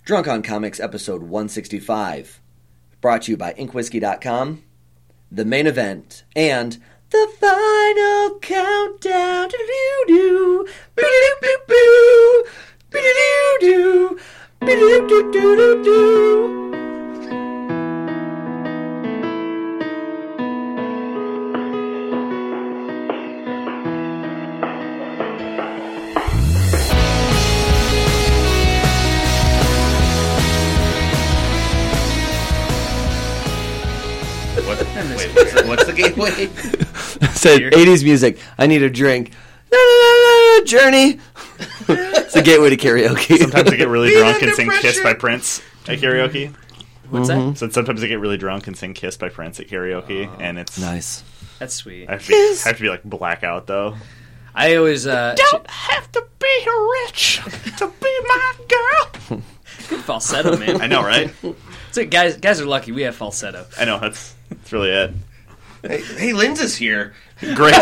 Drunk on Comics, episode 165. Brought to you by InkWhiskey.com, The Main Event, and The Final Countdown. Do-do-do, do-do-do-do, do-do-do-do, do-do-do-do-do-do. What's the gateway? I said 80s music. I need a drink. Journey. It's the gateway to karaoke. Sometimes I get really drunk and sing Kiss by Prince at karaoke. What's that? So sometimes I get really drunk and sing Kiss by Prince at karaoke, and it's Nice. That's sweet. I have to be like blackout though. I always Don't have to be rich to be my girl. good falsetto, man. I know, right? So guys are lucky. We have falsetto. I know that's really it. Hey, Linz is here. Great.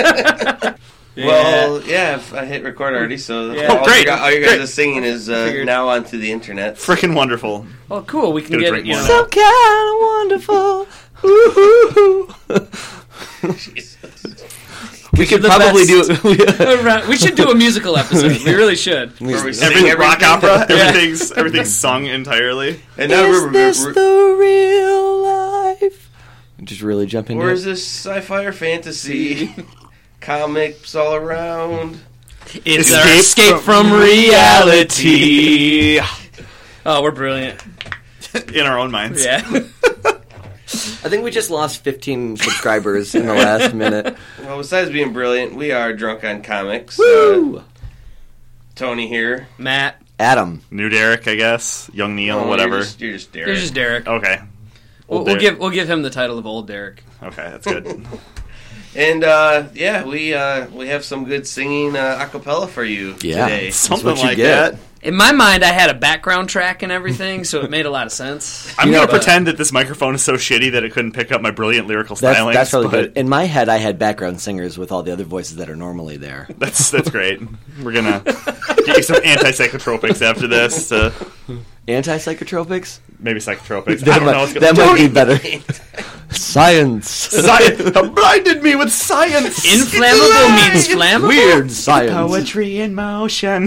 Well, yeah, I hit record already, so Yeah. all, Great. all you guys Great. are singing is now onto the internet. Freaking wonderful. Oh, cool. We can Gonna get drink you more know, now. So kind of wonderful. Jesus. We could the probably best. We should do a musical episode. We really should. Where we sing Everything rock everything. opera. Everything's sung entirely. And now Is this the real life? Just really jump into or it. is this sci-fi or fantasy? Comics all around. It's our escape from reality. Oh, we're brilliant. In our own minds. Yeah. I think we just lost 15 subscribers in the last minute. Well, besides being brilliant, we are Drunk on Comics. Woo! Tony here. Matt. Adam. New Derek, I guess. Young Neil, Oh, whatever. You're just Derek. There's just Derek. Okay. We'll Derek. give him the title of Old Derek. Okay, that's good. And we have some good singing a cappella for you Yeah. today. That's Something what you like get. that. In my mind, I had a background track and everything, so it made a lot of sense. I'm You know, going to pretend that this microphone is so shitty that it couldn't pick up my brilliant lyrical stylings. That's really but good. In my head, I had background singers with all the other voices that are normally there. That's great. We're going to get you some anti-psychotropics after this. Anti-psychotropics? Maybe psychotropics. That I don't know. What's that might be better. Science. Science blinded me with science. Inflammable means flammable? Weird science. Poetry in motion.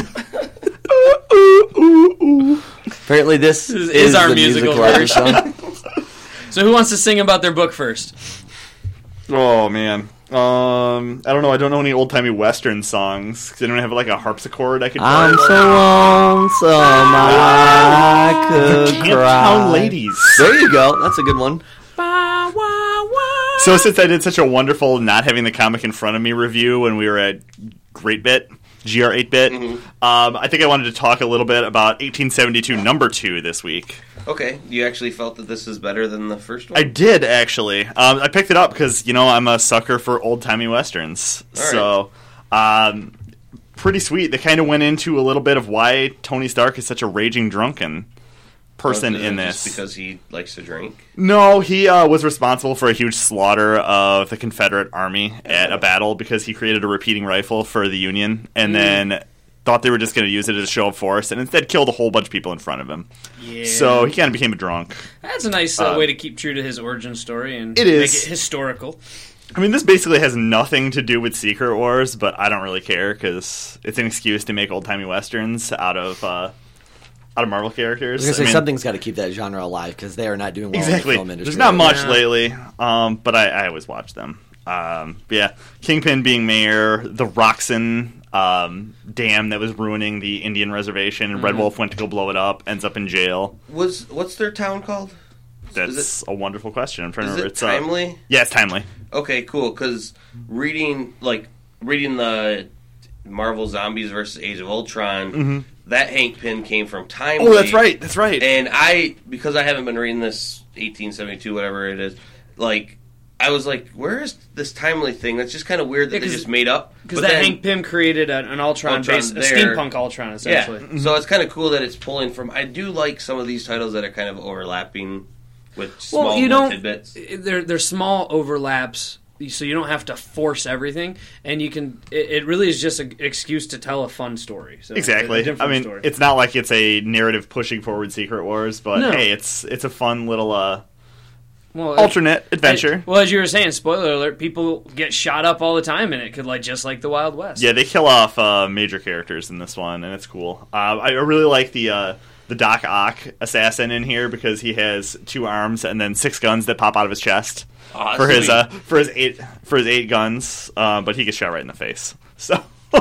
Apparently this is our the musical version. So who wants to sing about their book first? Oh man. I don't know. I don't know any old timey Western songs because I don't have like a harpsichord I could play. I'm so lonesome I could Camp cry. Town Ladies. There you go. That's a good one. So since I did such a wonderful not having the comic in front of me review when we were at Great Bit, GR8-Bit, I think I wanted to talk a little bit about 1872 number 2 this week. Okay, you actually felt that this is better than the first one? I did, actually. I picked it up because, I'm a sucker for old-timey Westerns. All So, pretty sweet. They kind of went into a little bit of why Tony Stark is such a raging drunken person in this. Just because he likes to drink? No, he was responsible for a huge slaughter of the Confederate army at a battle because he created a repeating rifle for the Union and then thought they were just going to use it as a show of force and instead killed a whole bunch of people in front of him. Yeah. So he kind of became a drunk. That's a nice way to keep true to his origin story and It make is. it historical. I mean, this basically has nothing to do with Secret Wars, but I don't really care because it's an excuse to make old-timey Westerns out of Marvel characters. I was going to say, something's got to keep that genre alive because they are not doing well Exactly. in the film industry. There's not much Yeah. lately, but I always watch them. But yeah, Kingpin being mayor, the Roxon dam that was ruining the Indian reservation, and Red Wolf went to go blow it up, ends up in jail. What's their town called? That's a wonderful question. I'm trying to Is remember. it It's Timely? Yeah, it's Timely. Okay, cool. Because reading the Marvel Zombies versus Age of Ultron, that Hank Pym came from Timely. Oh, that's right. That's right. And because I haven't been reading this 1872, whatever it is, I was like, where is this Timely thing? That's just kind of weird that they just made up. Because that Hank Pym created an Ultron-based, a there. steampunk Ultron, essentially. Yeah, so it's kind of cool that it's pulling from. I do like some of these titles that are kind of overlapping with small little tidbits. They're small overlaps, so you don't have to force everything, and you can. It really is just an excuse to tell a fun story. So Exactly. a different I mean, story. it's not like it's a narrative pushing forward Secret Wars, but No. hey, it's a fun little well, alternate adventure. Well, as you were saying, spoiler alert: people get shot up all the time, and it could just like the Wild West. Yeah, they kill off major characters in this one, and it's cool. I really like the Doc Ock assassin in here because he has 2 arms and then 6 guns that pop out of his chest for his 8 guns, but he gets shot right in the face. So,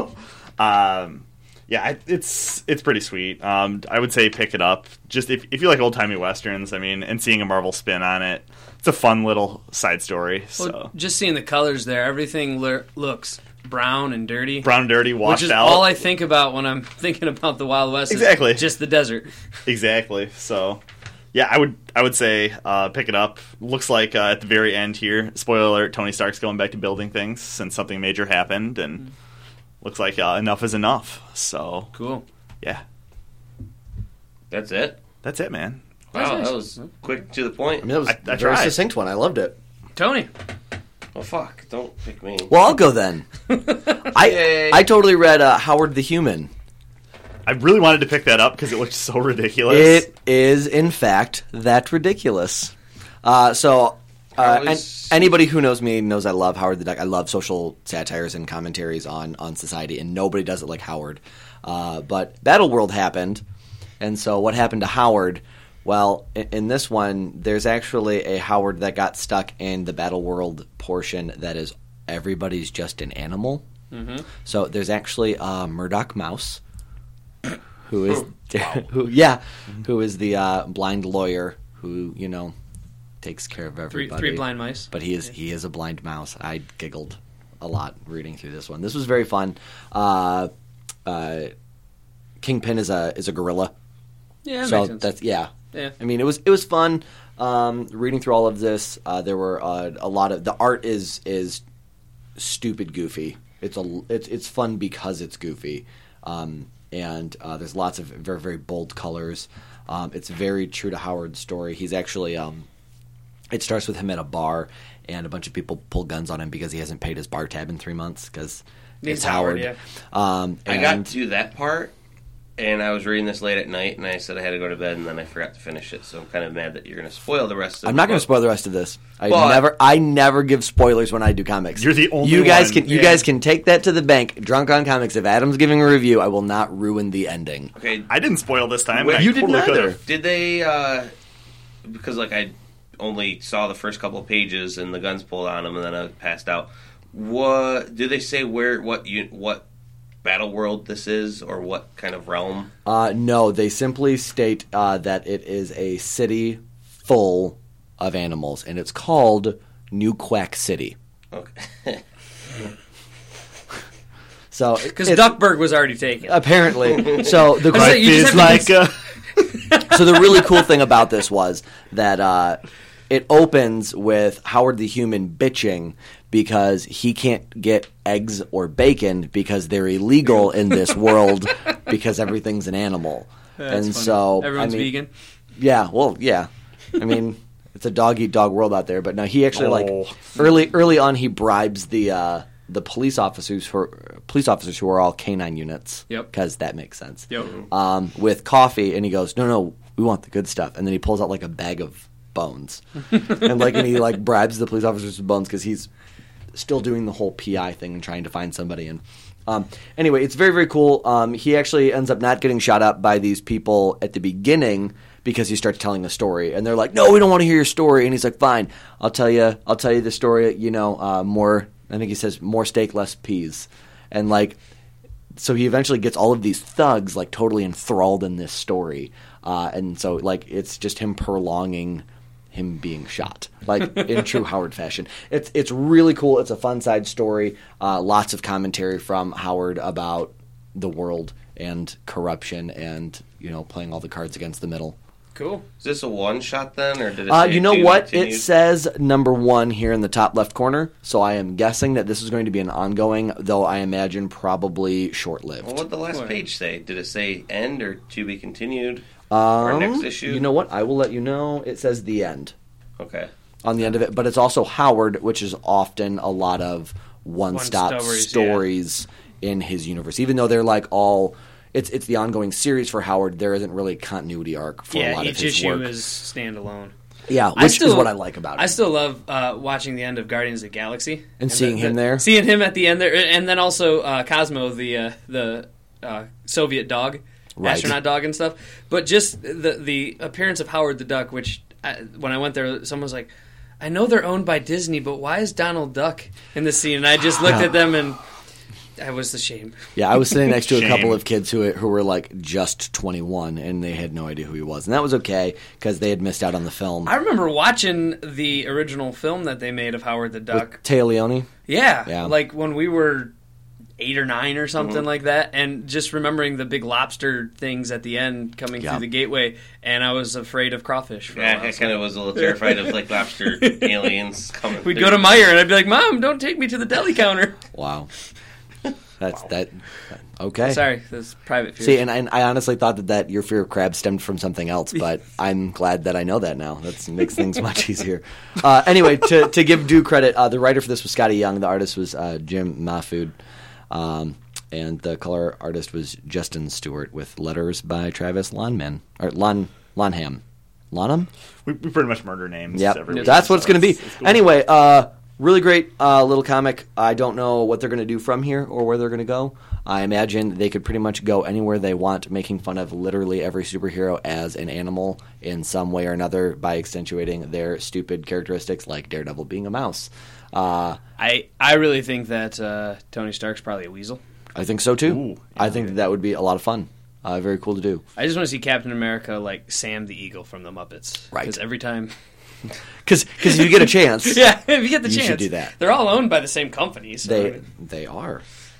yeah, it's pretty sweet. I would say pick it up. Just if you like old timey westerns, I mean, and seeing a Marvel spin on it, it's a fun little side story. So Well, just seeing the colors there, everything looks brown and dirty. brown and dirty, washed which is out. all I think about when I'm thinking about the Wild West. Exactly. Is just the desert. Exactly. So, yeah, I would say pick it up. Looks like at the very end here, spoiler alert: Tony Stark's going back to building things since something major happened, and looks like enough is enough. So, Cool. yeah, That's it. that's it, man. Wow, nice. that was quick to the point. I mean, that was I a very tried. succinct one. I loved it. Tony. Oh fuck! Don't pick me. Well, I'll go then. Yay. I totally read Howard the Human. I really wanted to pick that up because it looked so ridiculous. It is, in fact, that ridiculous. So, Probably and anybody who knows me knows I love Howard the Duck. I love social satires and commentaries on society, and nobody does it like Howard. But Battleworld happened, and so what happened to Howard? Well, in this one, there's actually a Howard that got stuck in the Battleworld portion that is everybody's just an animal. Mm-hmm. So there's actually a Murdoch Mouse, who is who is the blind lawyer who takes care of everybody. Three blind mice. But he is a blind mouse. I giggled a lot reading through this one. This was very fun. Kingpin is a gorilla. Yeah, that So makes sense. that's yeah. Yeah. I mean, it was fun reading through all of this. There were a lot of the art is stupid goofy. It's fun because it's goofy, and there's lots of very very bold colors. It's very true to Howard's story. He's actually it starts with him at a bar, and a bunch of people pull guns on him because he hasn't paid his bar tab in 3 months because it's Howard. Yeah. I got And to that part, and I was reading this late at night, and I said I had to go to bed, and then I forgot to finish it. So I'm kind of mad that you're going to spoil the rest of it. I'm not going to spoil the rest of this. But- I never give spoilers when I do comics. You're the only you guys one. can guys can take that to the bank. Drunk on Comics. If Adam's giving a review, I will not ruin the ending. Okay, I didn't spoil this time. Wait, and I you didn't totally either. could've. did they? Because I only saw the first couple of pages, and the guns pulled on him, and then I passed out. What did they say? What battle world this is, or what kind of realm? No, they simply state that it is a city full of animals, and it's called New Quack City. Okay. So Because it's- Duckburg was already taken. apparently, so the was like, you just It's have to like so the really cool thing about this was that it opens with Howard the Human bitching because he can't get eggs or bacon because they're illegal in this world because everything's an animal. That's and funny. so Everyone's I mean, vegan. Yeah, well, yeah. I mean, it's a dog eat dog world out there. But no, he actually Oh. early on he bribes the police officers who are all canine units. Yep. Because that makes sense. Yep. With coffee, and he goes, no, we want the good stuff, and then he pulls out like a bag of bones, and he bribes the police officers with bones because he's still doing the whole PI thing and trying to find somebody. And anyway, it's very very cool. He actually ends up not getting shot up by these people at the beginning because he starts telling a story, and they're like, "No, we don't want to hear your story." And he's like, "Fine, I'll tell you the story. More." I think he says more steak, less peas, and so he eventually gets all of these thugs totally enthralled in this story, and so it's just him prolonging him being shot, in true Howard fashion. It's really cool. It's a fun side story. Lots of commentary from Howard about the world and corruption, and playing all the cards against the middle. Cool. Is this a one shot then, or did it? Say You know to be what? continued? It says number 1 here in the top left corner, so I am guessing that this is going to be an ongoing, though I imagine probably short-lived. Well, what did the last What? page say? Did it say end or to be continued? Or next issue? You know what? I will let you know. It says the end. Okay. on the end of it, but it's also Howard, which is often a lot of one-stop stories in his universe. Even though they're like all, it's the ongoing series for Howard. There isn't really continuity arc for a lot of his work. Each issue is standalone. Yeah, which is what I like about it. I still love watching the end of Guardians of the Galaxy and seeing him there, seeing him at the end there, and then also Cosmo, the Soviet dog, astronaut dog and stuff. But just the appearance of Howard the Duck, which when I went there, someone was like, "I know they're owned by Disney, but why is Donald Duck in this scene?" And I just looked at them and I was ashamed. Yeah, I was sitting next to a couple of kids who were like just 21, and they had no idea who he was, and that was okay because they had missed out on the film. I remember watching the original film that they made of Howard the Duck. With Téa Leoni? Yeah, like when we were 8 or 9 or something like that, and just remembering the big lobster things at the end coming through the gateway, and I was afraid of crawfish. I kind of was a little terrified of like lobster aliens coming. We'd go to Meijer, and I'd be like, "Mom, don't take me to the deli counter." Wow. That. Okay. Sorry, that's private fear. See, and I honestly thought that your fear of crabs stemmed from something else, but I'm glad that I know that now. That makes things much easier. Anyway, to give due credit, the writer for this was Scotty Young. The artist was Jim Mahfood. And the color artist was Justin Stewart with letters by Travis Lonham. Lonham? We pretty much murder names. Yep. Every week, That's what it's going to be. Cool. Anyway, really great little comic. I don't know what they're going to do from here or where they're going to go. I imagine they could pretty much go anywhere they want, making fun of literally every superhero as an animal in some way or another by accentuating their stupid characteristics, like Daredevil being a mouse. I really think that Tony Stark's probably a weasel. I think so, too. Ooh, I think that would be a lot of fun. Very cool to do. I just want to see Captain America like Sam the Eagle from the Muppets. Right. Because every time... Because if you get a chance... yeah, if you get the you chance. should do that. They're all owned by the same company. So They are.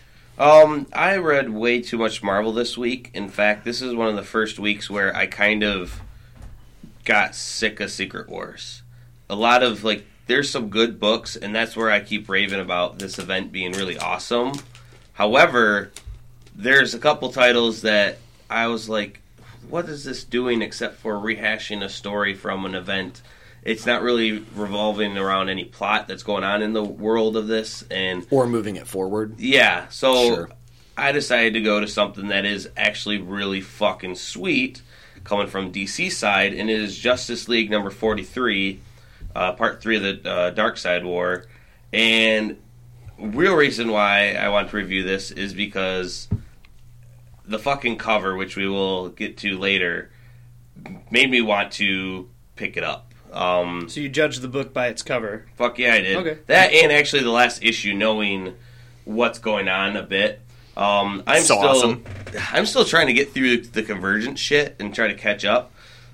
I read way too much Marvel this week. In fact, this is one of the first weeks where I kind of got sick of Secret Wars. A lot of, like, there's some good books, and that's where I keep raving about this event being really awesome. However, there's a couple titles that I was like, what is this doing except for rehashing a story from an event? It's not really revolving around any plot that's going on in the world of this. Or moving it forward. Yeah, so Sure. I decided to go to something that is actually really fucking sweet, coming from DC side, and it is Justice League number 43, part 3 of the Dark Side War. And real reason why I want to review this is because the fucking cover, which we will get to later, made me want to pick it up. So you judged the book by its cover. Fuck yeah, I did. Okay. That and actually the last issue, knowing what's going on a bit. I'm still trying to get through the Convergence shit and try to catch up.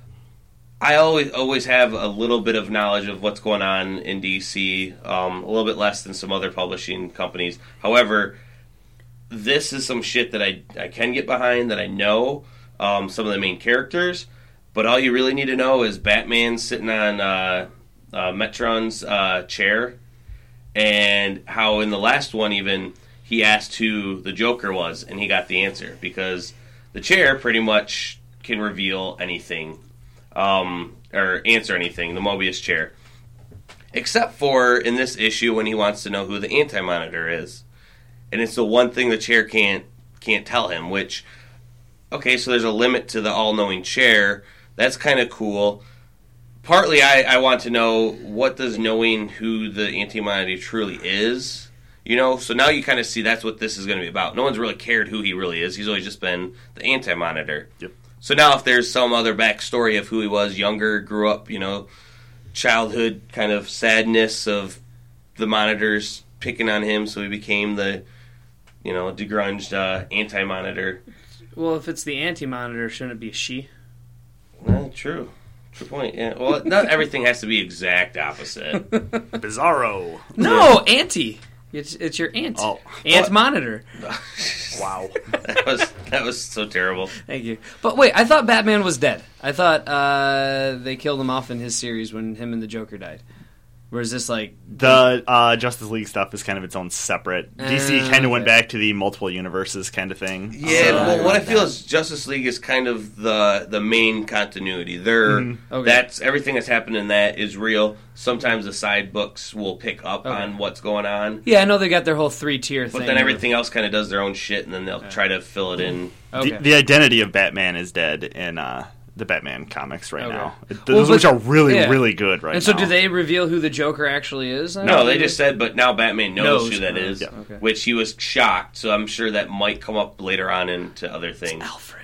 I always have a little bit of knowledge of what's going on in DC, a little bit less than some other publishing companies. However, this is some shit that I can get behind, that I know some of the main characters. But all you really need to know is Batman sitting on Metron's chair, and how in the last one even he asked who the Joker was, and he got the answer, because the chair pretty much can reveal anything, or answer anything, the Mobius chair. Except for in this issue when he wants to know who the Anti-Monitor is. And it's the one thing the chair can't tell him, which, okay, so there's a limit to the all-knowing chair. That's kind of cool. Partly I want to know, what does knowing who the Anti-Monitor truly is? You know, so now you kind of see that's what this is going to be about. No one's really cared who he really is. He's always just been the Anti-Monitor. Yep. So now if there's some other backstory of who he was, younger, grew up, you know, childhood kind of sadness of the Monitors picking on him, so he became the, you know, degrunged Anti-Monitor. Well, if it's the Anti-Monitor, shouldn't it be a she? True. True point, yeah. Well, not everything has to be exact opposite. Bizarro. No, Anti. It's your aunt. Oh. Aunt Monitor. Wow. That was so terrible. Thank you. But wait, I thought Batman was dead. I thought they killed him off in his series when him and the Joker died. Or is this like The Justice League stuff is kind of its own separate. DC kind of went okay. back to the multiple universes kind of thing. Yeah, So- well, what I like feel that. is Justice League is kind of the main continuity. They're Okay. that's everything that's happened in that is real. Sometimes the side books will pick up on what's going on, Yeah, I know they got their whole 3-tier thing. but then everything else kind of does their own shit, and then they'll try to fill it in. Okay. The identity of Batman is dead in the Batman comics right Okay. now. Well, Those but- which are really, yeah. really good right now. and so do they reveal who the Joker actually is? No, they just said, but now Batman knows Knows. who that is, Yeah. Okay. which he was shocked. So I'm sure that might come up later on into other things. Alfred.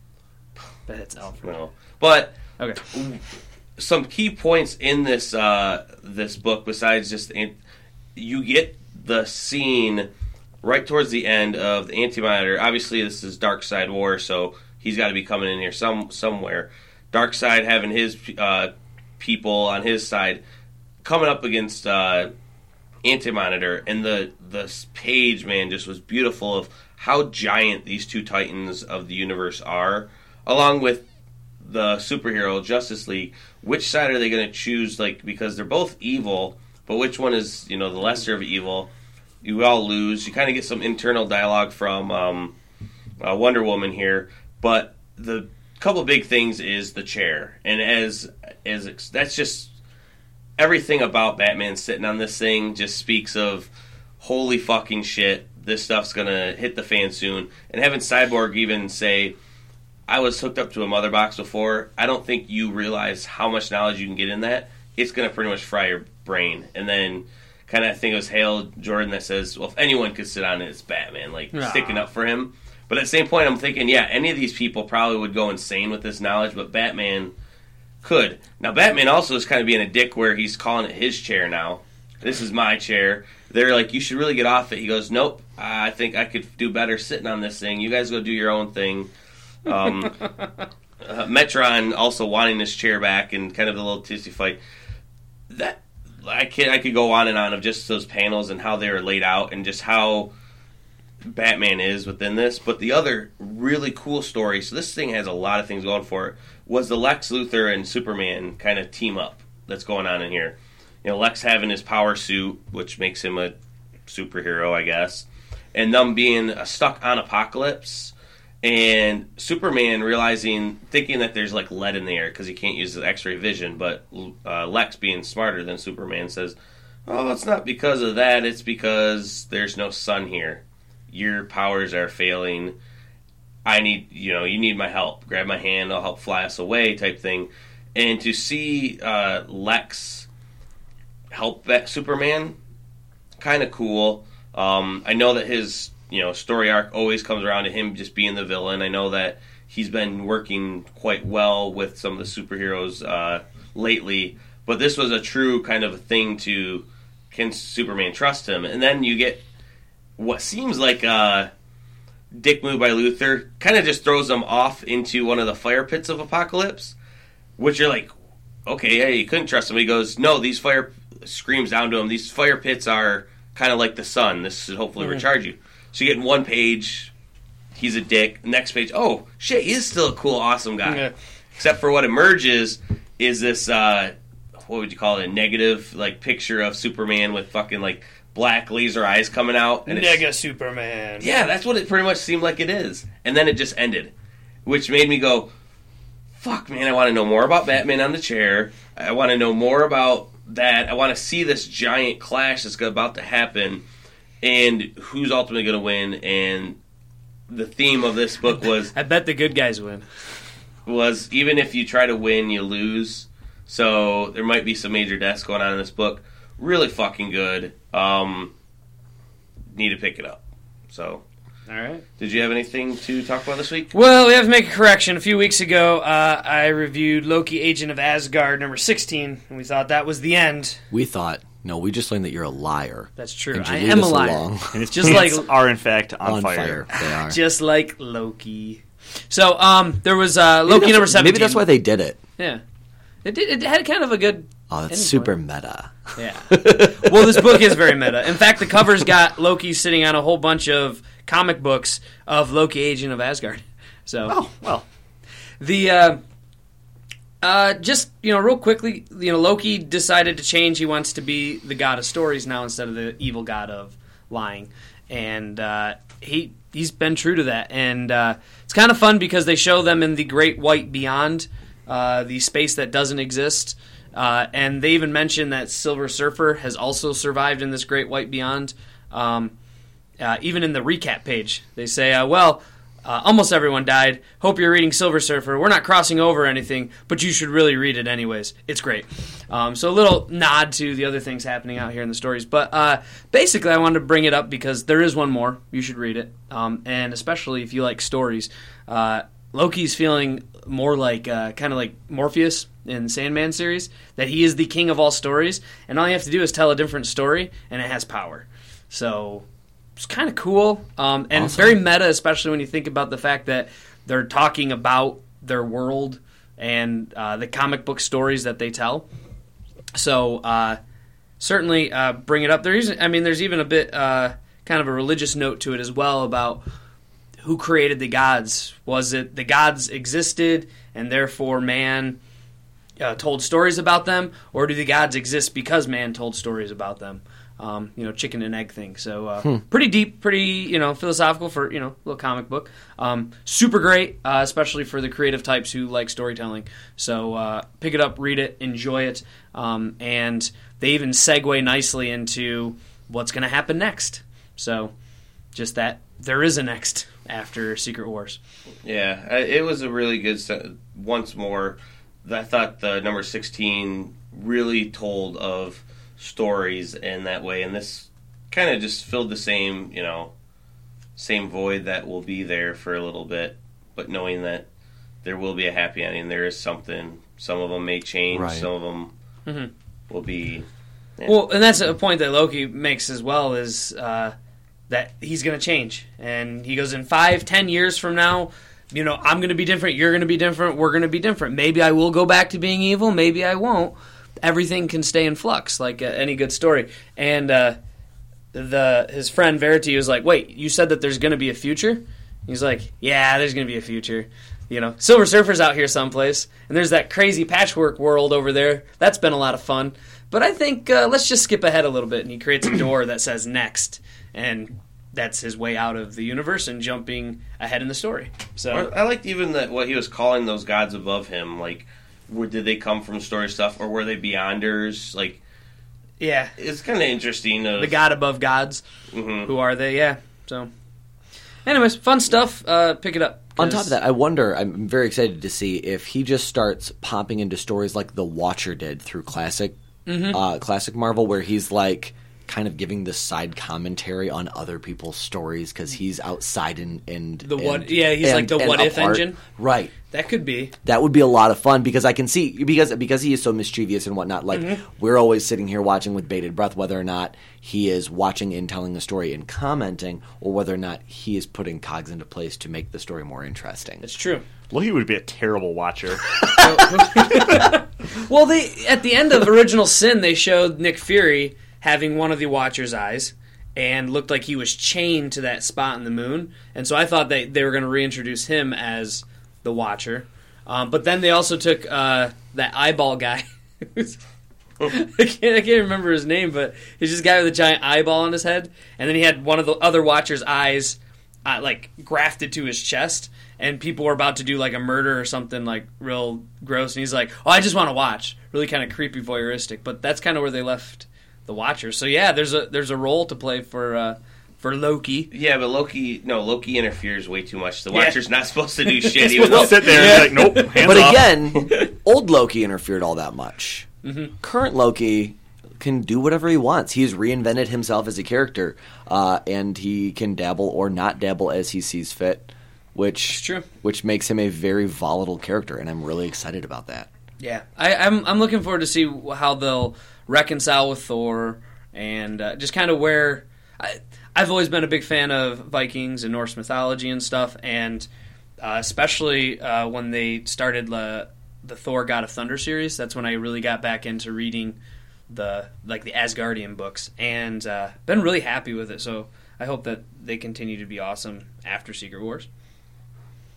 Bet it's Alfred. No. But Okay. some key points in this this book, besides just you get the scene right towards the end of the Anti-Monitor. Obviously, this is Darkseid War, so he's got to be coming in here somewhere. Darkseid having his people on his side coming up against Anti-Monitor, and the page, man, just was beautiful of how giant these two titans of the universe are, along with the superhero Justice League. Which side are they going to choose? Like, because they're both evil, but which one is, the lesser of evil? You all lose. You kind of get some internal dialogue from Wonder Woman here, but the couple big things is the chair, and as that's just everything about Batman sitting on this thing just speaks of holy fucking shit. This stuff's gonna hit the fan soon, and having Cyborg even say, I was hooked up to a mother box before. I don't think you realize how much knowledge you can get in that. It's going to pretty much fry your brain. And then kind of I think it was Hale Jordan that says, well, if anyone could sit on it, it's Batman, sticking up for him. But at the same point, I'm thinking, yeah, any of these people probably would go insane with this knowledge, but Batman could. Now, Batman also is kind of being a dick where he's calling it his chair now. This is my chair. They're like, you should really get off it. He goes, nope, I think I could do better sitting on this thing. You guys go do your own thing. Metron also wanting this chair back and kind of a little tissy fight. That I could go on and on of just those panels and how they are laid out and just how Batman is within this. But the other really cool story, so this thing has a lot of things going for it, was the Lex Luthor and Superman kind of team up that's going on in here. Lex having his power suit, which makes him a superhero, I guess, and them being stuck on Apocalypse. And Superman thinking that there's like lead in the air because he can't use the X-ray vision, but Lex, being smarter than Superman, says, "Oh, it's not because of that. It's because there's no sun here. Your powers are failing. I need, you need my help. Grab my hand. I'll help fly us away," type thing. And to see Lex help that Superman, kind of cool. I know that his story arc always comes around to him just being the villain. I know that he's been working quite well with some of the superheroes lately, but this was a true kind of a thing to, can Superman trust him? And then you get what seems like a dick move by Luthor, kind of just throws him off into one of the fire pits of Apocalypse, which you're like, okay, yeah, you couldn't trust him. He goes, no, these fire, screams down to him, these fire pits are kind of like the sun. This should hopefully recharge you. So you get in one page, he's a dick. Next page, oh, shit, he is still a cool, awesome guy. Yeah. Except for what emerges is this, what would you call it, a negative picture of Superman with fucking black laser eyes coming out. And Nega Superman. yeah, that's what it pretty much seemed like it is. And then it just ended, which made me go, fuck, man, I want to know more about Batman on the chair. I want to know more about that. I want to see this giant clash that's about to happen. And who's ultimately going to win? And the theme of this book was I bet the good guys win. even if you try to win, you lose. So there might be some major deaths going on in this book. Really fucking good. Need to pick it up. So, All right. did you have anything to talk about this week? Well, we have to make a correction. A few weeks ago, I reviewed Loki, Agent of Asgard, number 16, and we thought that was the end. We thought, no, we just learned that you're a liar. That's true. And you I lead am a us liar. along. And its Just like pants are in fact On fire. They are. just like Loki. So, there was Loki number 17. Maybe that's why they did it. Yeah. It had kind of a good... Oh, that's ending super point. meta. Yeah. Well, this book is very meta. In fact, the cover's got Loki sitting on a whole bunch of comic books of Loki, Agent of Asgard. So, Oh, well. the Just, real quickly, Loki decided to change. He wants to be the god of stories now instead of the evil god of lying. And he's been true to that. And it's kind of fun because they show them in the Great White Beyond, the space that doesn't exist. And they even mention that Silver Surfer has also survived in this Great White Beyond. Even in the recap page, they say, almost everyone died. Hope you're reading Silver Surfer. We're not crossing over or anything, but you should really read it anyways. It's great. So a little nod to the other things happening out here in the stories. But basically, I wanted to bring it up because there is one more. You should read it. And especially if you like stories. Loki's feeling more like kind of like Morpheus in the Sandman series, that he is the king of all stories, and all you have to do is tell a different story, and it has power. So it's kind of cool, and awesome. Very meta, especially when you think about the fact that they're talking about their world and the comic book stories that they tell. So certainly bring it up. There's even a bit kind of a religious note to it as well about who created the gods. Was it the gods existed and therefore man told stories about them, or do the gods exist because man told stories about them? Chicken and egg thing. So pretty deep, pretty philosophical for little comic book. Super great, especially for the creative types who like storytelling. So pick it up, read it, enjoy it, and they even segue nicely into what's going to happen next. So just that there is a next after Secret Wars. Yeah, it was a really good once more. I thought the number 16 really told of stories in that way, and this kind of just filled the same void that will be there for a little bit, but knowing that there will be a happy ending. There is something. Some of them may change. Right. Some of them will be. Yeah. Well, and that's a point that Loki makes as well, is that he's going to change, and he goes, in 5-10 years from now, I'm going to be different. You're going to be different. We're going to be different. Maybe I will go back to being evil. Maybe I won't. Everything can stay in flux, like any good story. And his friend Verity was like, "Wait, you said that there's going to be a future?" He's like, "Yeah, there's going to be a future. Silver Surfer's out here someplace, and there's that crazy patchwork world over there. That's been a lot of fun. But I think let's just skip ahead a little bit." And he creates a door that says "next," and that's his way out of the universe and jumping ahead in the story. So I liked even what he was calling those gods above him, like. Did they come from story stuff, or were they beyonders? Like, yeah, it's kind of interesting. The god above gods. Who are they? Yeah. So, anyways, fun stuff. Pick it up. On top of that, I'm very excited to see if he just starts popping into stories like The Watcher did through classic Marvel, where he's like kind of giving this side commentary on other people's stories because he's outside and he's like the what if engine, right? That could be. That would be a lot of fun because I can see because he is so mischievous and whatnot. Like we're always sitting here watching with bated breath whether or not he is watching and telling the story and commenting, or whether or not he is putting cogs into place to make the story more interesting. It's true. Well, he would be a terrible watcher. Well, at the end of Original Sin, they showed Nick Fury having one of the Watcher's eyes, and looked like he was chained to that spot in the moon. And so I thought they were going to reintroduce him as the Watcher. But then they also took that eyeball guy. I can't remember his name, but he's this guy with a giant eyeball on his head. And then he had one of the other Watcher's eyes grafted to his chest. And people were about to do like a murder or something like real gross. And he's like, "Oh, I just want to watch." Really kind of creepy, voyeuristic. But that's kind of where they left the Watcher. So yeah, there's a role to play for Loki. Yeah, but Loki interferes way too much. The Watcher's not supposed to do shit. He's supposed to sit there and be like, "Nope, hands but off." Again, old Loki interfered all that much. Current Loki can do whatever he wants. He's reinvented himself as a character, and he can dabble or not dabble as he sees fit, which makes him a very volatile character, and I'm really excited about that. Yeah, I'm looking forward to see how they'll reconcile with Thor, and just kind of where I've always been a big fan of Vikings and Norse mythology and stuff, and especially when they started the Thor God of Thunder series. That's when I really got back into reading the Asgardian books, and been really happy with it. So I hope that they continue to be awesome after Secret Wars.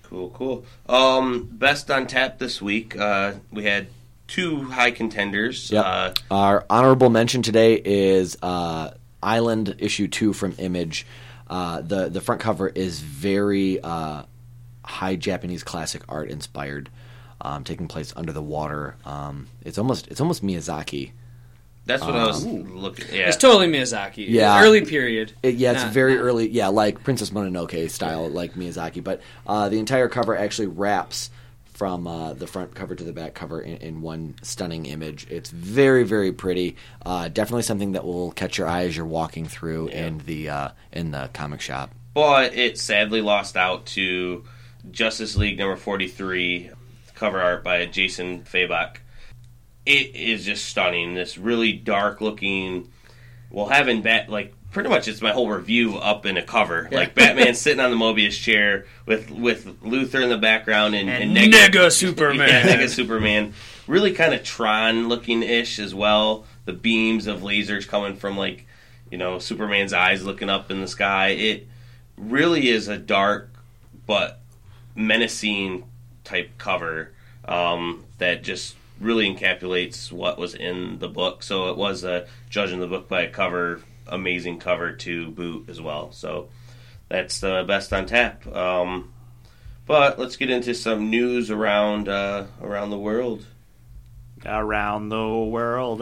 Cool. Best on tap this week. We had 2 high contenders. Yep. Our honorable mention today is Island issue 2 from Image. The front cover is very high Japanese classic art inspired, taking place under the water. It's almost Miyazaki. That's what I was looking. Yeah, It's totally Miyazaki. Yeah. Early period. It's very early. Yeah, like Princess Mononoke style, like Miyazaki. But the entire cover actually wraps from the front cover to the back cover in one stunning image. It's very, very pretty. Definitely something that will catch your eye as you're walking through in the comic shop. but it sadly lost out to Justice League number 43, cover art by Jason Fabok. It is just stunning. This really dark looking. Well, having pretty much it's my whole review up in a cover. Yeah. Like Batman sitting on the Mobius chair with Luthor in the background and Nega Superman. Yeah, Nega Superman. Really kind of Tron looking ish as well. The beams of lasers coming from Superman's eyes looking up in the sky. It really is a dark but menacing type cover that just really encapsulates what was in the book. So it was judging the book by a cover, amazing cover to boot as well. So that's the best on tap. But let's get into some news around the world. Around the world.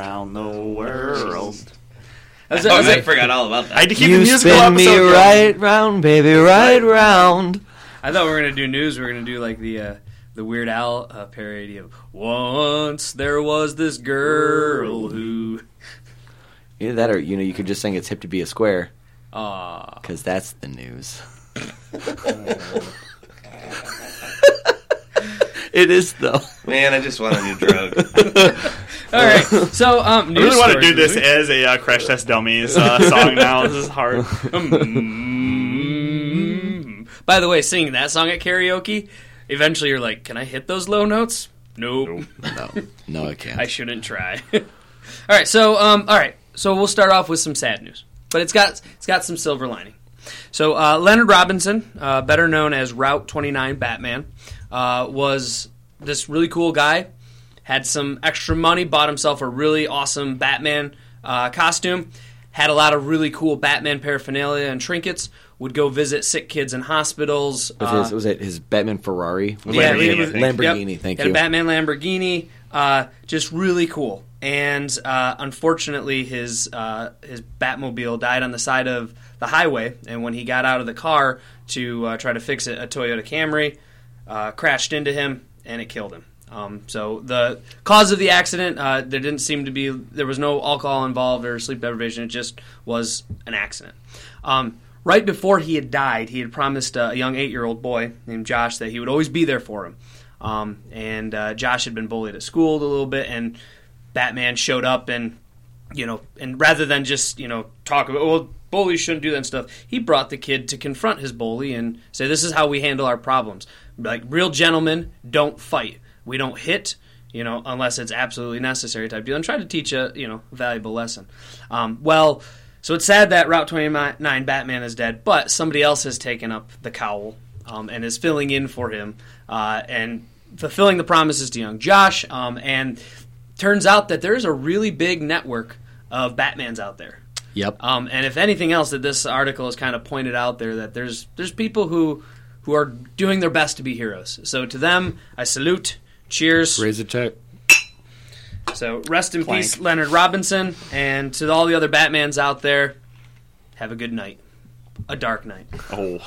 I forgot all about that. I had to keep the You musical spin me episode going. right round, baby, right round. I thought we were gonna do news. We were gonna do like the Weird Al parody of "Once there was this girl who." Either that, or you could just sing "It's hip to be a square," Ah, because that's the news. It is though. Man, I just want a new drug. all right. So, I news really want to stories do this week. as a Crash Test Dummies song now. This is hard. By the way, singing that song at karaoke, eventually you're like, "Can I hit those low notes?" Nope. No, I can't. I shouldn't try. All right, so we'll start off with some sad news, but it's got some silver lining. So Leonard Robinson, better known as Route 29 Batman, was this really cool guy. Had some extra money, bought himself a really awesome Batman costume. Had a lot of really cool Batman paraphernalia and trinkets. Would go visit sick kids in hospitals. Was it his Batman Ferrari? Lamborghini, Thank Had you. a Batman Lamborghini. Just really cool. And unfortunately, his Batmobile died on the side of the highway. And when he got out of the car to try to fix it, a Toyota Camry crashed into him and it killed him. So the cause of the accident, there was no alcohol involved or sleep deprivation. It just was an accident. Right before he had died, he had promised a young 8-year-old boy named Josh that he would always be there for him. And Josh had been bullied at school a little bit, and Batman showed up and rather than just, talk about, well, bullies shouldn't do that and stuff, he brought the kid to confront his bully and say, this is how we handle our problems. Like, real gentlemen don't fight. We don't hit, unless it's absolutely necessary type deal, and try to teach a, valuable lesson. So it's sad that Route 29 Batman is dead, but somebody else has taken up the cowl and is filling in for him and fulfilling the promises to young Josh. And turns out that there's a really big network of Batmans out there. Yep. And if anything else, that this article has kind of pointed out there that there's people who are doing their best to be heroes. So to them, I salute. Cheers. Raise a check. So rest in Clank. peace, Leonard Robinson, and to all the other Batmans out there, have a good night. A dark night. Oh,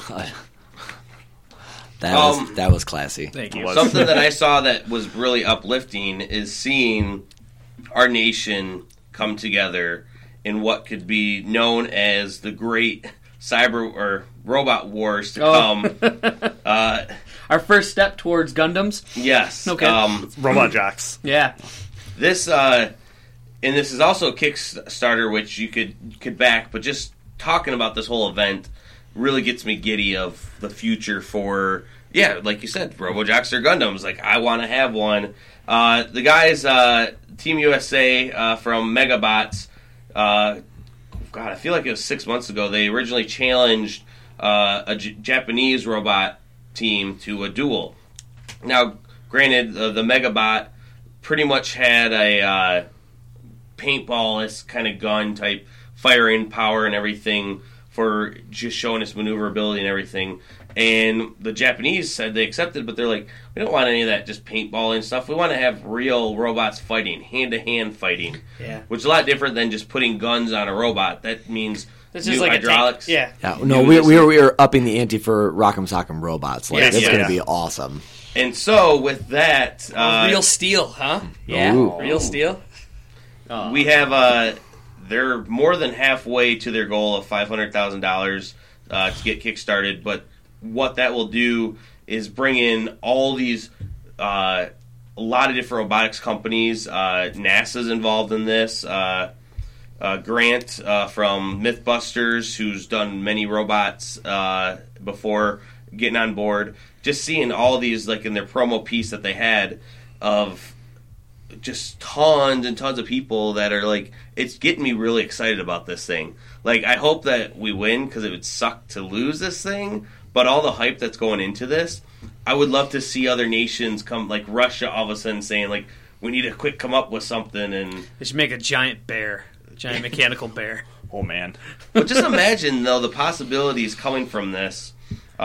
That was classy. Thank you. Was. Something that I saw that was really uplifting is seeing our nation come together in what could be known as the great cyber or robot wars to come. Our first step towards Gundams. Yes. Okay. Robot Jocks. Yeah. This and this is also Kickstarter, which you could back, but just talking about this whole event really gets me giddy of the future for, like you said, RoboJocks or Gundams. Like, I want to have one. The guys, Team USA from Megabots, God, I feel like it was 6 months ago, they originally challenged a Japanese robot team to a duel. Now, granted, the Megabot pretty much had a paintball-esque kind of gun type firing power and everything for just showing its maneuverability and everything. And the Japanese said they accepted, but they're like, we don't want any of that just paintballing stuff. We want to have real robots fighting, hand-to-hand fighting. Yeah. Which is a lot different than just putting guns on a robot. That means It's new just like hydraulics. a tank. Yeah. No, we are upping the ante for Rock'em Sock'em Robots. Like, Yes, it's yeah. going to be awesome. And so, with that... Real steel, huh? Yeah. Ooh. Real steel. we have... they're more than halfway to their goal of $500,000 to get kickstarted, but what that will do is bring in all these... a lot of different robotics companies. NASA's involved in this. Grant from Mythbusters, who's done many robots before getting on board. Just seeing all these, like in their promo piece that they had, of just tons and tons of people that are like, it's getting me really excited about this thing. Like, I hope that we win, because it would suck to lose this thing, but all the hype that's going into this, I would love to see other nations come, like Russia all of a sudden saying, like, we need to quick come up with something. And They should make a giant bear. Giant mechanical bear. Oh, man. but just imagine, though, the possibilities coming from this.